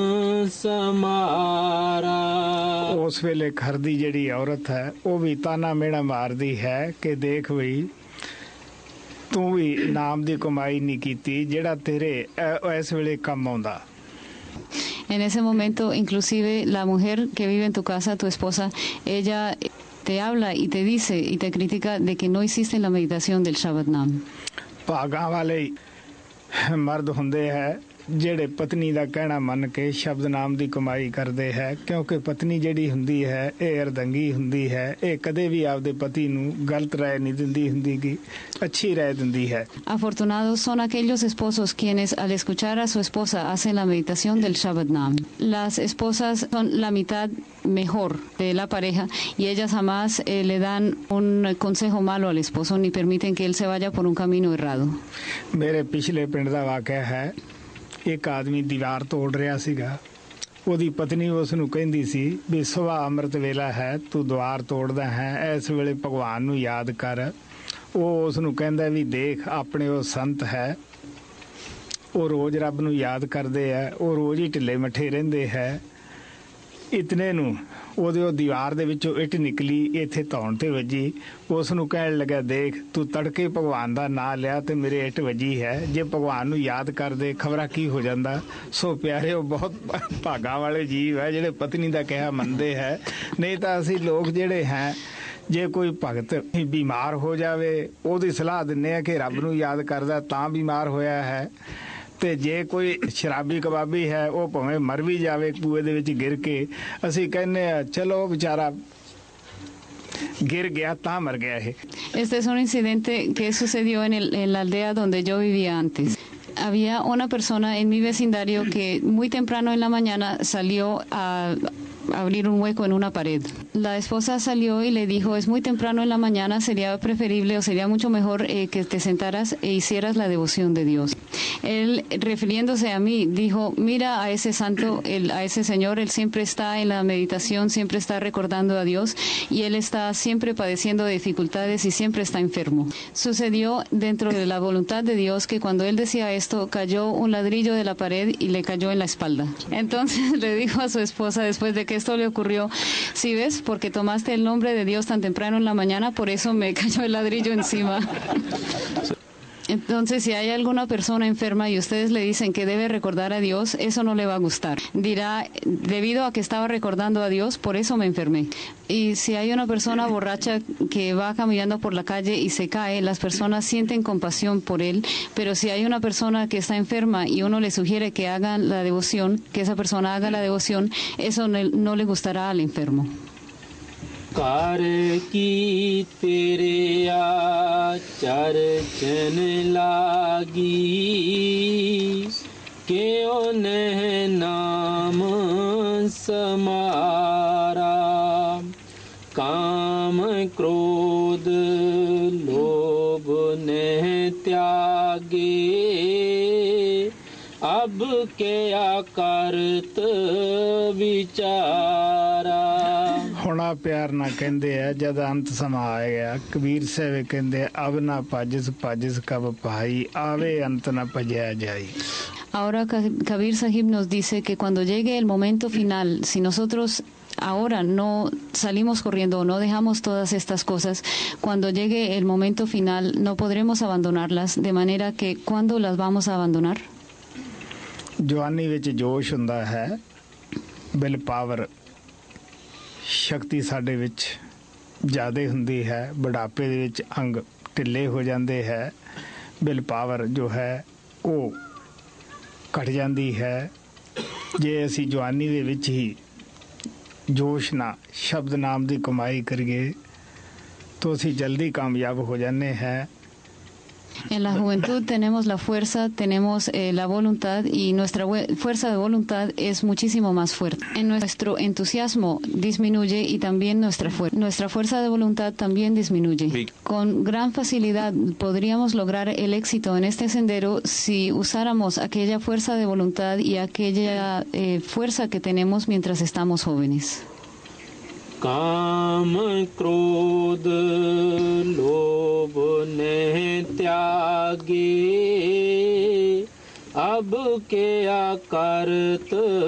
समारा। ਉਸ ਵੇਲੇ ਘਰ ਦੀ ਜਿਹੜੀ ਔਰਤ ਹੈ ਉਹ ਵੀ ਤਾਨਾ ਮੇੜਾ ਮਾਰਦੀ ਹੈ ਕਿ ਦੇਖ ਬਈ ਤੂੰ ਵੀ ਨਾਮ ਦੀ ਕਮਾਈ ਨਹੀਂ ਕੀਤੀ ਜਿਹੜਾ ਤੇਰੇ ਇਸ ਵੇਲੇ ਕੰਮ ਆਉਂਦਾ। En ese momento, inclusive la mujer que vive en tu casa, tu esposa, ella te habla y te dice y te critica de que no hiciste la meditación del Shabbat Nam. ਭਾਗਾਂ ਵਾਲੇ ਮਰਦ ਹੁੰਦੇ ਹੈ ਜਿਹੜੇ ਪਤਨੀ ਦਾ ਕਹਿਣਾ ਮੰਨ ਕੇ ਸ਼ਬਦ ਨਾਮ ਦੀ ਕਮਾਈ ਕਰਦੇ ਹੈ, ਕਿਉਂਕਿ ਪਤਨੀ ਜਿਹੜੀ ਹੁੰਦੀ ਹੈ ਇਹ ਅਰਦੰਗੀ ਹੁੰਦੀ ਹੈ, ਇਹ ਕਦੇ ਵੀ ਆਪਦੇ ਪਤੀ ਨੂੰ ਗਲਤ ਰਾਏ ਨਹੀਂ ਦਿੰਦੀ ਹੁੰਦੀ ਗੀ, ਅੱਛੀ ਰਾਏ ਦਿੰਦੀ ਹੈ। Afortunados son aquellos esposos quienes al escuchar a su esposa hacen la meditación del Shabbat Nam. Las esposas son la mitad mejor de la pareja y ellas jamás eh, le dan un consejo malo al esposo ni permiten que él se vaya por un camino errado. ਮੇਰੇ ਪਿਛਲੇ ਪਿੰਡ ਦਾ ਵਾਕਿਆ ਹੈ। ਇੱਕ ਆਦਮੀ ਦੀਵਾਰ ਤੋੜ ਰਿਹਾ ਸੀਗਾ, ਉਹਦੀ ਪਤਨੀ ਉਸ ਨੂੰ ਕਹਿੰਦੀ ਸੀ ਵੀ ਸੁਬਾਹ ਅੰਮ੍ਰਿਤ ਵੇਲਾ ਹੈ, ਤੂੰ ਦੀਵਾਰ ਤੋੜਦਾ ਹੈ, ਇਸ ਵੇਲੇ ਭਗਵਾਨ ਨੂੰ ਯਾਦ ਕਰ। ਉਹ ਉਸ ਨੂੰ ਕਹਿੰਦਾ ਵੀ ਦੇਖ ਆਪਣੇ ਉਹ ਸੰਤ ਹੈ, ਉਹ ਰੋਜ਼ ਰੱਬ ਨੂੰ ਯਾਦ ਕਰਦੇ ਹੈ, ਉਹ ਰੋਜ਼ ਹੀ ਢਿੱਲੇ ਮੱਠੇ ਰਹਿੰਦੇ ਹੈ। ਇਤਨੇ ਨੂੰ ਉਹਦੇ ਉਹ ਦੀਵਾਰ ਦੇ ਵਿੱਚੋਂ ਇੱਟ ਨਿਕਲੀ, ਇੱਥੇ ਧੌਣ ਤੇ ਵੱਜੀ। ਉਸ ਨੂੰ ਕਹਿਣ ਲੱਗਾ ਦੇਖ ਤੂੰ ਤੜਕੇ ਭਗਵਾਨ ਦਾ ਨਾਂ ਲਿਆ ਤੇ ਮੇਰੇ ਇੱਟ ਵੱਜੀ ਹੈ, ਜੇ ਭਗਵਾਨ ਨੂੰ ਯਾਦ ਕਰਦੇ ਖਬਰਾਂ ਕੀ ਹੋ ਜਾਂਦਾ। ਸੋ ਪਿਆਰੇ ਉਹ ਬਹੁਤ ਭਾਗਾਂ ਵਾਲੇ ਜੀਵ ਹੈ ਜਿਹੜੇ ਪਤਨੀ ਦਾ ਕਿਹਾ ਮੰਨਦੇ ਹੈ, ਨਹੀਂ ਤਾਂ ਅਸੀਂ ਲੋਕ ਜਿਹੜੇ ਹੈ ਜੇ ਕੋਈ ਭਗਤ ਬਿਮਾਰ ਹੋ ਜਾਵੇ ਉਹਦੀ ਸਲਾਹ ਦਿੰਦੇ ਆ ਕਿ ਰੱਬ ਨੂੰ ਯਾਦ ਕਰਦਾ ਤਾਂ ਬਿਮਾਰ ਹੋਇਆ ਹੈ, ਤੇ ਜੇ ਕੋਈ ਸ਼ਰਾਬੀ ਕਬਾਬੀ ਹੈ ਉਹ ਭਾਵੇਂ ਮਰ ਵੀ ਜਾਵੇ ਕੂਏ ਦੇ ਵਿੱਚ ਗਿਰ ਕੇ, ਅਸੀਂ ਕਹਿੰਦੇ ਆ ਚਲੋ ਵਿਚਾਰਾ ਗਿਰ ਗਿਆ ਤਾਂ ਮਰ ਗਿਆ ਇਹ। Este es un incidente que sucedió en, el, en la aldea donde yo vivía antes. Había una persona en mi vecindario que muy temprano en la mañana salió a abrir un hueco en una pared. La esposa salió y le dijo, es muy temprano en la mañana, sería preferible o sería mucho mejor eh, que te sentaras e hicieras la devoción de Dios. Él, refiriéndose a mí, dijo, mira a ese santo, el, a ese señor, él siempre está en la meditación, siempre está recordando a Dios y él está siempre padeciendo de dificultades y siempre está enfermo. Sucedió dentro de la voluntad de Dios que cuando él decía esto, cayó un ladrillo de la pared y le cayó en la espalda. Entonces le dijo a su esposa, después de que esto le ocurrió, si ves, porque tomaste el nombre de Dios tan temprano en la mañana, por eso me cayó el ladrillo encima. Entonces, si hay alguna persona enferma y ustedes le dicen que debe recordar a Dios, eso no le va a gustar. Dirá, debido a que estaba recordando a Dios, por eso me enfermé. Y si hay una persona borracha que va caminando por la calle y se cae, las personas sienten compasión por él, pero si hay una persona que está enferma y uno le sugiere que hagan la devoción, que esa persona haga la devoción, eso no, no le gustará al enfermo. ਕਰ ਕੀ ਤੇਰੇ ਆਚਰ ਚਨ ਲਾਗੀ ਕਿਉ ਨਹਿ ਨਾਮ ਸਮਾਰਾ ਕਾਮ ਕ੍ਰੋਧ ਲੋਭ ਨਹਿ त्यागे अब क्या करत विचारा। ਹੁਣਾ ਪਿਆਰ ਨਾ ਕਹਿੰਦੇ ਆ ਜਦ ਅੰਤ ਸਮਾਂ ਆਏਗਾ। ਕਬੀਰ ਸਾਹਿਬ ਕਹਿੰਦੇ ਅਬ ਨਾ ਭਜਸ ਭਜਸ ਕਬ ਭਾਈ ਆਵੇ ਅੰਤ ਨਾ ਭਜਿਆ ਜਾਈ। Ahora Kabir Sahib nos dice que cuando llegue el momento final, si nosotros ahora no salimos corriendo o no dejamos todas estas cosas, cuando llegue el momento final no podremos abandonarlas, de manera que ¿cuándo las vamos a abandonar? ਜਵਾਨੀ ਵਿੱਚ ਜੋਸ਼ ਹੁੰਦਾ ਹੈ, bill power ਸ਼ਕਤੀ ਸਾਡੇ ਵਿੱਚ ਜ਼ਿਆਦਾ ਹੁੰਦੀ ਹੈ। ਬੁਢਾਪੇ ਦੇ ਵਿੱਚ ਅੰਗ ਢਿੱਲੇ ਹੋ ਜਾਂਦੇ ਹੈ, ਬਿਲ ਪਾਵਰ ਜੋ ਹੈ ਉਹ ਘਟ ਜਾਂਦੀ ਹੈ। ਜੇ ਅਸੀਂ ਜਵਾਨੀ ਦੇ ਵਿੱਚ ਹੀ ਜੋਸ਼ ਨਾਲ ਸ਼ਬਦ ਨਾਮ ਦੀ ਕਮਾਈ ਕਰੀਏ ਤਾਂ ਅਸੀਂ ਜਲਦੀ ਕਾਮਯਾਬ ਹੋ ਜਾਂਦੇ ਹਾਂ। En la juventud tenemos la fuerza, tenemos eh, la voluntad y nuestra fuerza de voluntad es muchísimo más fuerte. En nuestro entusiasmo disminuye y también nuestra fuerza. Nuestra fuerza de voluntad también disminuye. Con gran facilidad podríamos lograr el éxito en este sendero si usáramos aquella fuerza de voluntad y aquella eh, fuerza que tenemos mientras estamos jóvenes. काम क्रोध लोभ ने त्यागे अब क्या करत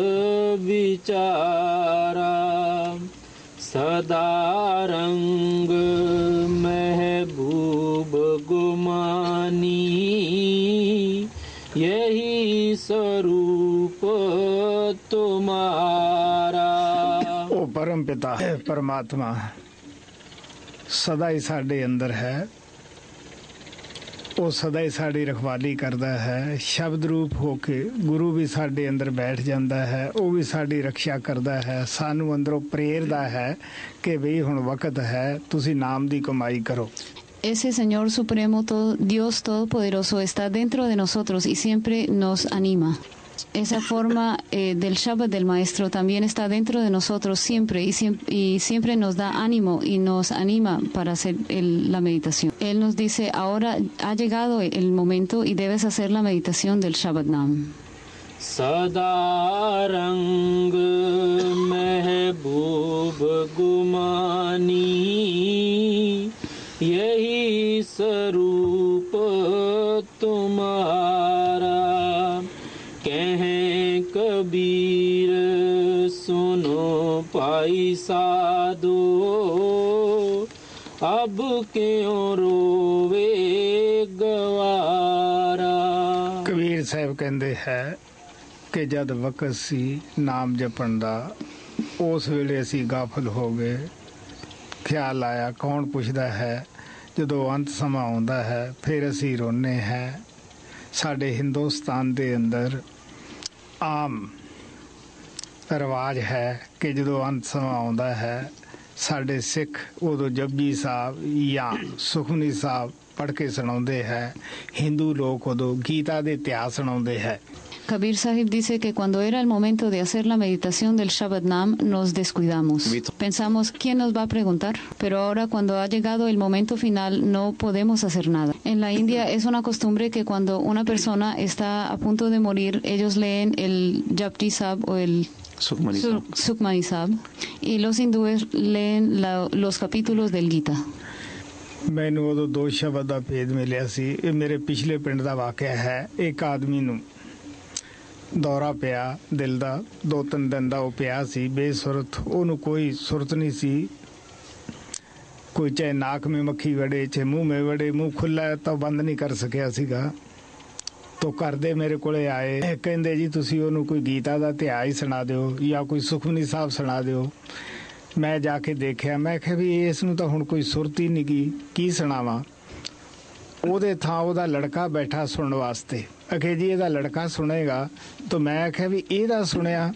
विचारा सदा रंग महबूब गुमानी यही स्वरूप तुम्हारा। ਉਹ ਪਰਮ ਪਿਤਾ ਹੈ, ਪਰਮਾਤਮਾ ਸਦਾ ਹੀ ਸਾਡੇ ਅੰਦਰ ਹੈ। ਉਹ ਸਦਾ ਹੀ ਸਾਡੀ ਰਖਵਾਲੀ ਕਰਦਾ ਹੈ। ਸ਼ਬਦ ਰੂਪ ਹੋ ਕੇ ਗੁਰੂ ਵੀ ਸਾਡੇ ਅੰਦਰ ਬੈਠ ਜਾਂਦਾ ਹੈ, ਉਹ ਵੀ ਸਾਡੀ ਰੱਖਿਆ ਕਰਦਾ ਹੈ, ਸਾਨੂੰ ਅੰਦਰੋਂ ਪ੍ਰੇਰਦਾ ਹੈ ਕਿ ਬਈ ਹੁਣ ਵਕਤ ਹੈ, ਤੁਸੀਂ ਨਾਮ ਦੀ ਕਮਾਈ ਕਰੋ। Ese Señor Supremo, todo, Dios Todopoderoso, está dentro de nosotros y siempre nos anima. Esa forma eh, del Shabbat del Maestro también está dentro de nosotros siempre y, siempre y siempre nos da ánimo y nos anima para hacer el, la meditación. Él nos dice, ahora ha llegado el momento y debes hacer la meditación del Shabbat Nam. Sadarang mehboob gumani yahi sarup tumhara कहें कबीर सुनो पाई साधो अब क्यों रोवे गवारा। ਕਬੀਰ ਸਾਹਿਬ ਕਹਿੰਦੇ ਹੈ ਕਿ ਜਦ ਵਕਤ ਸੀ ਨਾਮ ਜਪਣ ਦਾ, ਉਸ ਵੇਲੇ ਅਸੀਂ ਗਾਫਲ ਹੋ ਗਏ। ਖਿਆਲ ਆਇਆ ਕੌਣ ਪੁੱਛਦਾ ਹੈ, ਜਦੋਂ ਅੰਤ ਸਮਾਂ ਆਉਂਦਾ ਹੈ ਫਿਰ ਅਸੀਂ ਰੋਂਦੇ ਹਾਂ। ਸਾਡੇ ਹਿੰਦੁਸਤਾਨ ਦੇ ਅੰਦਰ ਆਮ ਰਿਵਾਜ ਹੈ ਕਿ ਜਦੋਂ ਅੰਤ ਸਮਾਂ ਆਉਂਦਾ ਹੈ, ਸਾਡੇ ਸਿੱਖ ਉਦੋਂ ਜਪਜੀ ਸਾਹਿਬ ਜਾਂ ਸੁਖਮਨੀ ਸਾਹਿਬ ਪੜ੍ਹ ਕੇ ਸੁਣਾਉਂਦੇ ਹੈ, ਹਿੰਦੂ ਲੋਕ ਉਦੋਂ ਗੀਤਾ ਦੇ ਇਤਿਹਾਸ ਸੁਣਾਉਂਦੇ ਹੈ। Kabir Sahib dice que cuando era el momento de hacer la meditación del Shabbat Nam, nos descuidamos. Pensamos, ¿quién nos va a preguntar? Pero ahora cuando ha llegado el momento final, no podemos hacer nada. En la India es una costumbre que cuando una persona está a punto de morir, ellos leen el Japji Sahib o el Sukhmani Sahib, y los hindúes leen la, los capítulos del Gita. ਮੈਨੂੰ ਉਦੋਂ ਦੋ ਸ਼ਬਦ ਦਾ ਭੇਦ ਮਿਲਿਆ ਸੀ। ਇਹ ਮੇਰੇ ਪਿਛਲੇ ਪਿੰਡ ਦਾ ਵਾਕਿਆ ਹੈ। ਇੱਕ ਆਦਮੀ ਨੂੰ ਦੌਰਾ ਪਿਆ ਦਿਲ ਦਾ, ਦੋ ਤਿੰਨ ਦਿਨ ਦਾ ਉਹ ਪਿਆ ਸੀ ਬੇਸੁਰਤ, ਉਹਨੂੰ ਕੋਈ ਸੁਰਤ ਨਹੀਂ ਸੀ। ਕੋਈ ਚਾਹੇ ਨਾਕ ਮੇ ਮੱਖੀ ਵੜੇ, ਚਾਹੇ ਮੂੰਹ ਮੇ ਵੜੇ, ਮੂੰਹ ਖੁੱਲ੍ਹਾ ਤਾਂ ਬੰਦ ਨਹੀਂ ਕਰ ਸਕਿਆ ਸੀਗਾ। ਤੋ ਕਰਦੇ ਮੇਰੇ ਕੋਲੇ ਆਏ, ਕਹਿੰਦੇ ਜੀ ਤੁਸੀਂ ਉਹਨੂੰ ਕੋਈ ਗੀਤਾ ਦਾ ਇਤਿਹਾਸ ਹੀ ਸੁਣਾ ਦਿਓ ਜਾਂ ਕੋਈ ਸੁਖਮਨੀ ਸਾਹਿਬ ਸੁਣਾ ਦਿਓ। ਮੈਂ ਜਾ ਕੇ ਦੇਖਿਆ, ਮੈਂ ਕਿਹਾ ਵੀ ਇਸ ਨੂੰ ਤਾਂ ਹੁਣ ਕੋਈ ਸੁਰਤ ਹੀ ਨਹੀਂ ਗਈ, ਕੀ ਸੁਣਾਵਾਂ। ਉਹਦੇ ਥਾਂ ਉਹਦਾ ਲੜਕਾ ਬੈਠਾ ਸੁਣਨ ਵਾਸਤੇ। ਅਖੇ ਜੀ ਇਹਦਾ ਲੜਕਾ ਸੁਣੇਗਾ, ਤਾਂ ਮੈਂ ਆਖਿਆ ਵੀ ਇਹਦਾ ਸੁਣਿਆ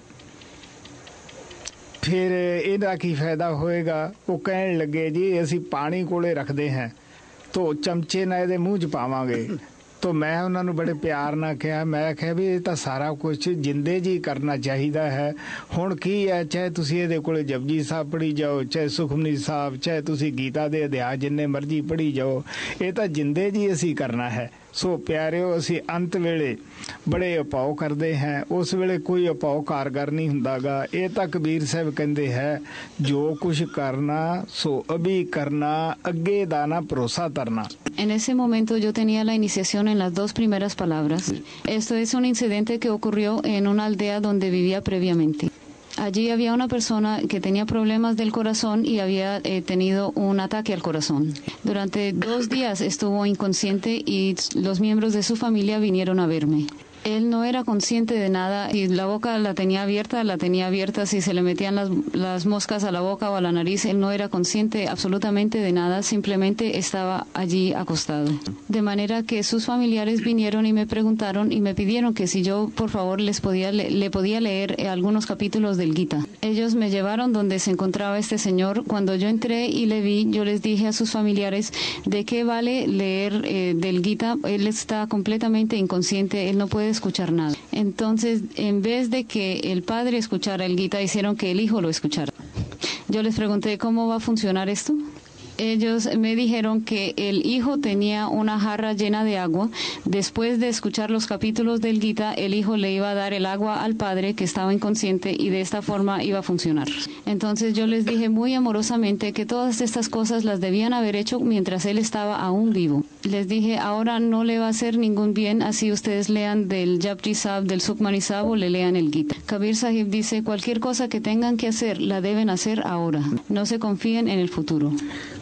ਫਿਰ ਇਹਦਾ ਕੀ ਫਾਇਦਾ ਹੋਏਗਾ। ਉਹ ਕਹਿਣ ਲੱਗੇ ਜੀ ਅਸੀਂ ਪਾਣੀ ਕੋਲੇ ਰੱਖਦੇ ਹਾਂ, ਤਾਂ ਚਮਚੇ ਨਾਲ ਇਹਦੇ ਮੂੰਹ 'ਚ ਪਾਵਾਂਗੇ। ਤਾਂ ਮੈਂ ਉਹਨਾਂ ਨੂੰ ਬੜੇ ਪਿਆਰ ਨਾਲ ਕਿਹਾ, ਮੈਂ ਆਖਿਆ ਵੀ ਇਹ ਤਾਂ ਸਾਰਾ ਕੁਛ ਜਿੰਦੇ ਜੀ ਕਰਨਾ ਚਾਹੀਦਾ ਹੈ। ਹੁਣ ਕੀ ਹੈ, ਚਾਹੇ ਤੁਸੀਂ ਇਹਦੇ ਕੋਲੇ ਜਪਜੀ ਸਾਹਿਬ ਪੜ੍ਹੀ ਜਾਓ, ਚਾਹੇ ਸੁਖਮਨੀ ਸਾਹਿਬ, ਚਾਹੇ ਤੁਸੀਂ ਗੀਤਾ ਦੇ ਅਧਿਆਇ ਜਿੰਨੇ ਮਰਜ਼ੀ ਪੜ੍ਹੀ ਜਾਓ, ਇਹ ਤਾਂ ਜਿੰਦੇ ਜੀ ਅਸੀਂ ਕਰਨਾ ਹੈ। ਸੋ ਪਿਆਰਿਓ, ਅਸੀਂ ਅੰਤ ਵੇਲੇ ਬੜੇ ਉਪਾਅ ਕਰਦੇ ਹਾਂ, ਉਸ ਵੇਲੇ ਕੋਈ ਉਪਾਅ ਕਾਰਗਰ ਨਹੀਂ ਹੁੰਦਾਗਾ। ਇਹ ਤਾਂ ਕਬੀਰ ਸਾਹਿਬ ਕਹਿੰਦੇ ਹੈ, ਜੋ ਕੁਛ ਕਰਨਾ ਸੋ ਅਭੀ ਕਰਨਾ, ਅੱਗੇ ਦਾ ਨਾ ਭਰੋਸਾ ਤਰਨਾ। En ese momento yo tenía la iniciación en las dos primeras palabras. Esto es un incidente que ocurrió en una aldea donde vivía previamente. Allí había una persona que tenía problemas del corazón y había eh, tenido un ataque al corazón. Durante dos días estuvo inconsciente y los miembros de su familia vinieron a verme. Él no era consciente de nada y la boca la tenía abierta, la tenía abierta si se le metían las, las moscas a la boca o a la nariz. Él no era consciente absolutamente de nada, simplemente estaba allí acostado. De manera que sus familiares vinieron y me preguntaron y me pidieron que si yo por favor les podía le, le podía leer algunos capítulos del Gita. Ellos me llevaron donde se encontraba este señor. Cuando yo entré y le vi, yo les dije a sus familiares, ¿de qué vale leer eh, del Gita? Él está completamente inconsciente, él no puede escuchar nada. Entonces, en vez de que el padre escuchara el Gita, hicieron que el hijo lo escuchara. Yo les pregunté, ¿cómo va a funcionar esto? Ellos me dijeron que el hijo tenía una jarra llena de agua. Después de escuchar los capítulos del Gita, el hijo le iba a dar el agua al padre que estaba inconsciente y de esta forma iba a funcionar. Entonces yo les dije muy amorosamente que todas estas cosas las debían haber hecho mientras él estaba aún vivo. Les dije, ahora no le va a hacer ningún bien así ustedes lean del Japji Sahib, del Sukhmani Sahib o le lean el Gita. Kabir Sahib dice, cualquier cosa que tengan que hacer, la deben hacer ahora. No se confíen en el futuro.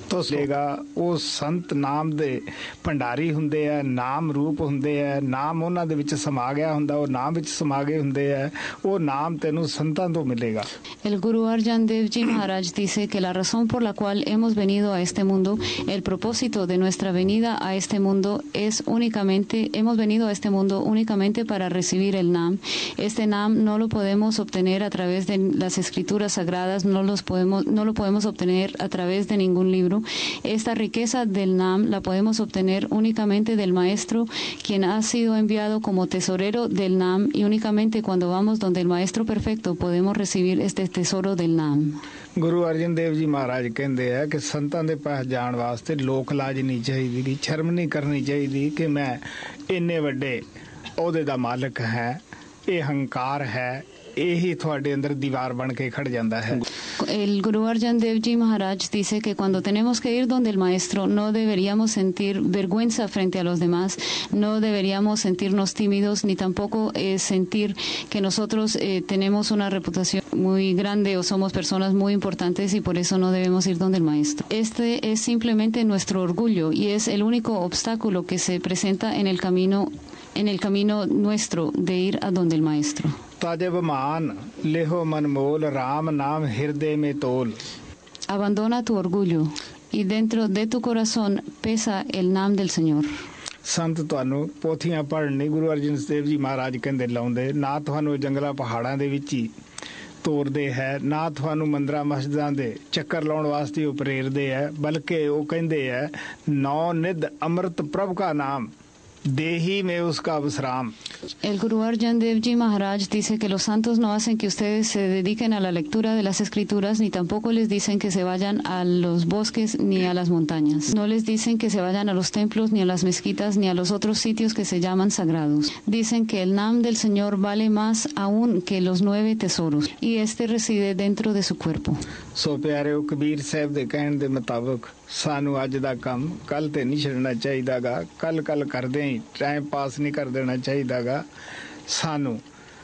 ਤੋ ਸੇਗਾ ਉਹ ਸੰਤ ਨਾਮ ਦੇ ਭੰਡਾਰੀ ਹੁੰਦੇ ਆ, ਨਾਮ ਰੂਪ ਹੁੰਦੇ ਆ, ਨਾਮ ਉਹਨਾਂ ਦੇ ਵਿੱਚ ਸਮਾ ਗਿਆ ਹੁੰਦਾ, ਉਹ ਨਾਮ ਵਿੱਚ ਸਮਾ ਗਏ ਹੁੰਦੇ ਆ, ਉਹ ਨਾਮ ਤੈਨੂੰ ਸੰਤਾਂ ਤੋਂ ਮਿਲੇਗਾ। El Guru Arjan Dev Ji Maharaj dice que la razón por la cual hemos venido a este mundo, el propósito de nuestra venida a este mundo es únicamente, hemos venido a este mundo únicamente para recibir el Nam. Este Nam no lo podemos obtener a través de las escrituras sagradas, no, los podemos, no lo podemos obtener a través de ningún libro. Esta riqueza del Nam la podemos obtener únicamente del Maestro, quien ha sido enviado como tesorero del Nam, y únicamente cuando vamos donde el Maestro Perfecto podemos recibir este tesoro del Nam. Guru ਅਰਜਨ ਦੇਵ ਜੀ ਮਹਾਰਾਜ ਕਹਿੰਦੇ ਆ ਕਿ ਸੰਤਾਂ ਦੇ ਪਾਸ ਜਾਣ ਵਾਸਤੇ ਲੋਕ ਲਾਜ ਨਹੀਂ ਚਾਹੀਦੀ, ਸ਼ਰਮ ਨਹੀਂ ਕਰਨੀ ਚਾਹੀਦੀ ਕਿ ਮੈਂ ਇੰਨੇ ਵੱਡੇ ਅਹੁਦੇ ਦਾ ਮਾਲਕ ਹੈ, ਇਹ ਹੰਕਾਰ ਹੈ, ਇਹੀ ਤੁਹਾਡੇ ਅੰਦਰ ਦੀਵਾਰ ਬਣ ਕੇ ਖੜ ਜਾਂਦਾ ਹੈ। El Guru Arjan Dev Ji Maharaj dice que cuando tenemos que ir donde el Maestro no deberíamos sentir vergüenza frente a los demás, no deberíamos sentirnos tímidos, ni tampoco eh, sentir que nosotros eh, tenemos una reputación muy grande o somos personas muy importantes y por eso no debemos ir donde el Maestro. Este es simplemente nuestro orgullo y es el único obstáculo que se presenta en el camino, en el camino nuestro de ir a donde el Maestro. ਤਾਜਬ ਮਾਨ ਲਿਹੋ ਮਨਮੋਲ ਰਾਮ ਨਾਮ ਹਿਰਦੇ ਮੇ ਤੋਲ। Abandona tu orgullo y dentro de tu corazón pesa el Nam del Señor. ਸੰਤ ਤੁਹਾਨੂੰ ਪੋਥੀਆਂ ਪੜ੍ਹਨ ਨਹੀਂ ਗੁਰੂ ਅਰਜਨ ਦੇਵ ਜੀ ਮਹਾਰਾਜ ਕਹਿੰਦੇ ਲਾਉਂਦੇ, ਨਾ ਤੁਹਾਨੂੰ ਜੰਗਲਾਂ ਪਹਾੜਾਂ ਦੇ ਵਿੱਚ ਹੀ ਤੋਰਦੇ ਹੈ, ਨਾ ਤੁਹਾਨੂੰ ਮੰਦਰਾਂ ਮਸਜਿਦਾਂ ਦੇ ਚੱਕਰ ਲਾਉਣ ਵਾਸਤੇ ਉਹ ਪ੍ਰੇਰਦੇ ਹੈ, ਬਲਕਿ ਉਹ ਕਹਿੰਦੇ ਹੈ ਨੌ ਨਿਧ ਅੰਮ੍ਰਿਤ ਪ੍ਰਭ ਕਾ ਨਾਮ ਦੇਹੀ में उसका विश्राम। El Guru Arjan Dev Ji Maharaj dice que los santos no hacen que ustedes se dediquen a la lectura de las escrituras, ni tampoco les dicen que se vayan a los bosques ni a las montañas. No les dicen que se vayan a los templos, ni a las mezquitas, ni a los otros sitios que se llaman sagrados. Dicen que el Nam del Señor vale más aún que los nueve tesoros, y este reside dentro de su cuerpo. ਸੋ ਪਿਆਰਿਓ, ਕਬੀਰ ਸਾਹਿਬ ਦੇ ਕਹਿਣ ਦੇ ਮੁਤਾਬਕ ਸਾਨੂੰ ਅੱਜ ਦਾ ਕੰਮ ਕੱਲ ਤੇ ਨਹੀਂ ਛੱਡਣਾ ਚਾਹੀਦਾਗਾ, ਕੱਲ ਕੱਲ ਕਰਦੇ ਹੀ ਟਾਈਮ ਪਾਸ ਨਹੀਂ ਕਰ ਦੇਣਾ ਚਾਹੀਦਾਗਾ। ਸਾਨੂੰ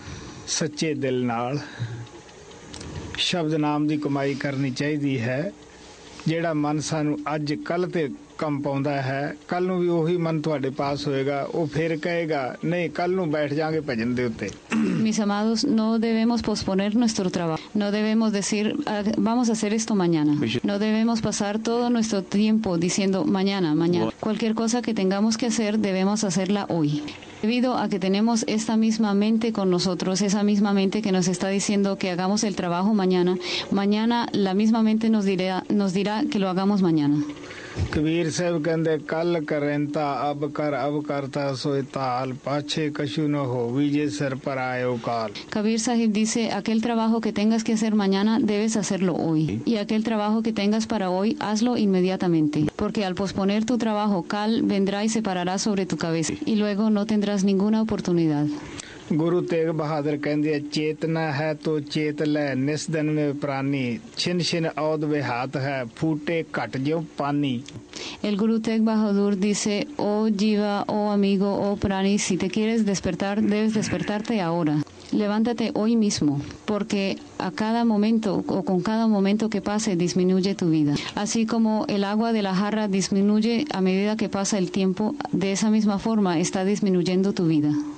ਸੱਚੇ ਦਿਲ ਨਾਲ ਸ਼ਬਦ ਨਾਮ ਦੀ ਕਮਾਈ ਕਰਨੀ ਚਾਹੀਦੀ ਹੈ। ਜਿਹੜਾ ਮਨ ਸਾਨੂੰ ਅੱਜ ਕੱਲ ਤੇ ਕੰਮ ਪਾਉਂਦਾ ਹੈ, ਕੱਲ ਨੂੰ ਵੀ ਉਹੀ ਮਨ ਤੁਹਾਡੇ ਪਾਸ ਹੋਏਗਾ, ਉਹ ਫਿਰ ਕਹੇਗਾ ਨਹੀਂ ਕੱਲ ਨੂੰ ਬੈਠ ਜਾਾਂਗੇ ਭਜਨ ਦੇ ਉੱਤੇ। Mis amados, no debemos posponer nuestro trabajo. No debemos decir, vamos a hacer esto mañana. No debemos pasar todo nuestro tiempo diciendo mañana, mañana. Cualquier cosa que tengamos que hacer, debemos hacerla hoy. Debido a que tenemos esta misma mente con nosotros, esa misma mente que nos está diciendo que hagamos el trabajo mañana, mañana la misma mente nos dirá, nos dirá que lo hagamos mañana. Kabir ਸਾਹਿਬ ਕਹਿੰਦੇ ਕੱਲ ਕਰੈਂਤਾ ਅਬ ਕਰ ਅਬ ਕਰਤਾ ਸੋਇ ਤਾਲ ਪਾਛੇ ਕਛੂ ਨ ਹੋਵੀ ਜੇ ਸਿਰ ਪਰ ਆਇਓ ਕਾਲ। Kabir Sahib dice, aquel trabajo que tengas que hacer mañana debes hacerlo hoy, y aquel trabajo que tengas para hoy hazlo inmediatamente, porque al posponer tu trabajo Kal vendrá y se parará sobre tu cabeza y luego no tendrás ninguna oportunidad. Guru ਤੇਗ ਬਹਾਦਰ ਕਹਿੰਦੇ ਚੇਤਨਾ ਹੈ ਤੋ ਚੇਤ ਲੈ ਨਿਸ ਦਿਨ ਮੇ ਪ੍ਰਾਨੀ ਛਿਨ ਛਿਨ ਔਦ ਵਿਹਾਤ ਹੈ ਫੂਟੇ ਘਟ ਜਿਉ ਪਾਨੀ। El Guru Tegh Bahadur dice, oh Jiva, oh amigo, oh Prani, si te quieres despertar, debes despertarte ahora. Levántate hoy mismo, porque a cada momento o con cada momento que pase disminuye tu vida. Así como el agua de la jarra disminuye a medida que pasa el tiempo, de esa misma forma está disminuyendo tu vida.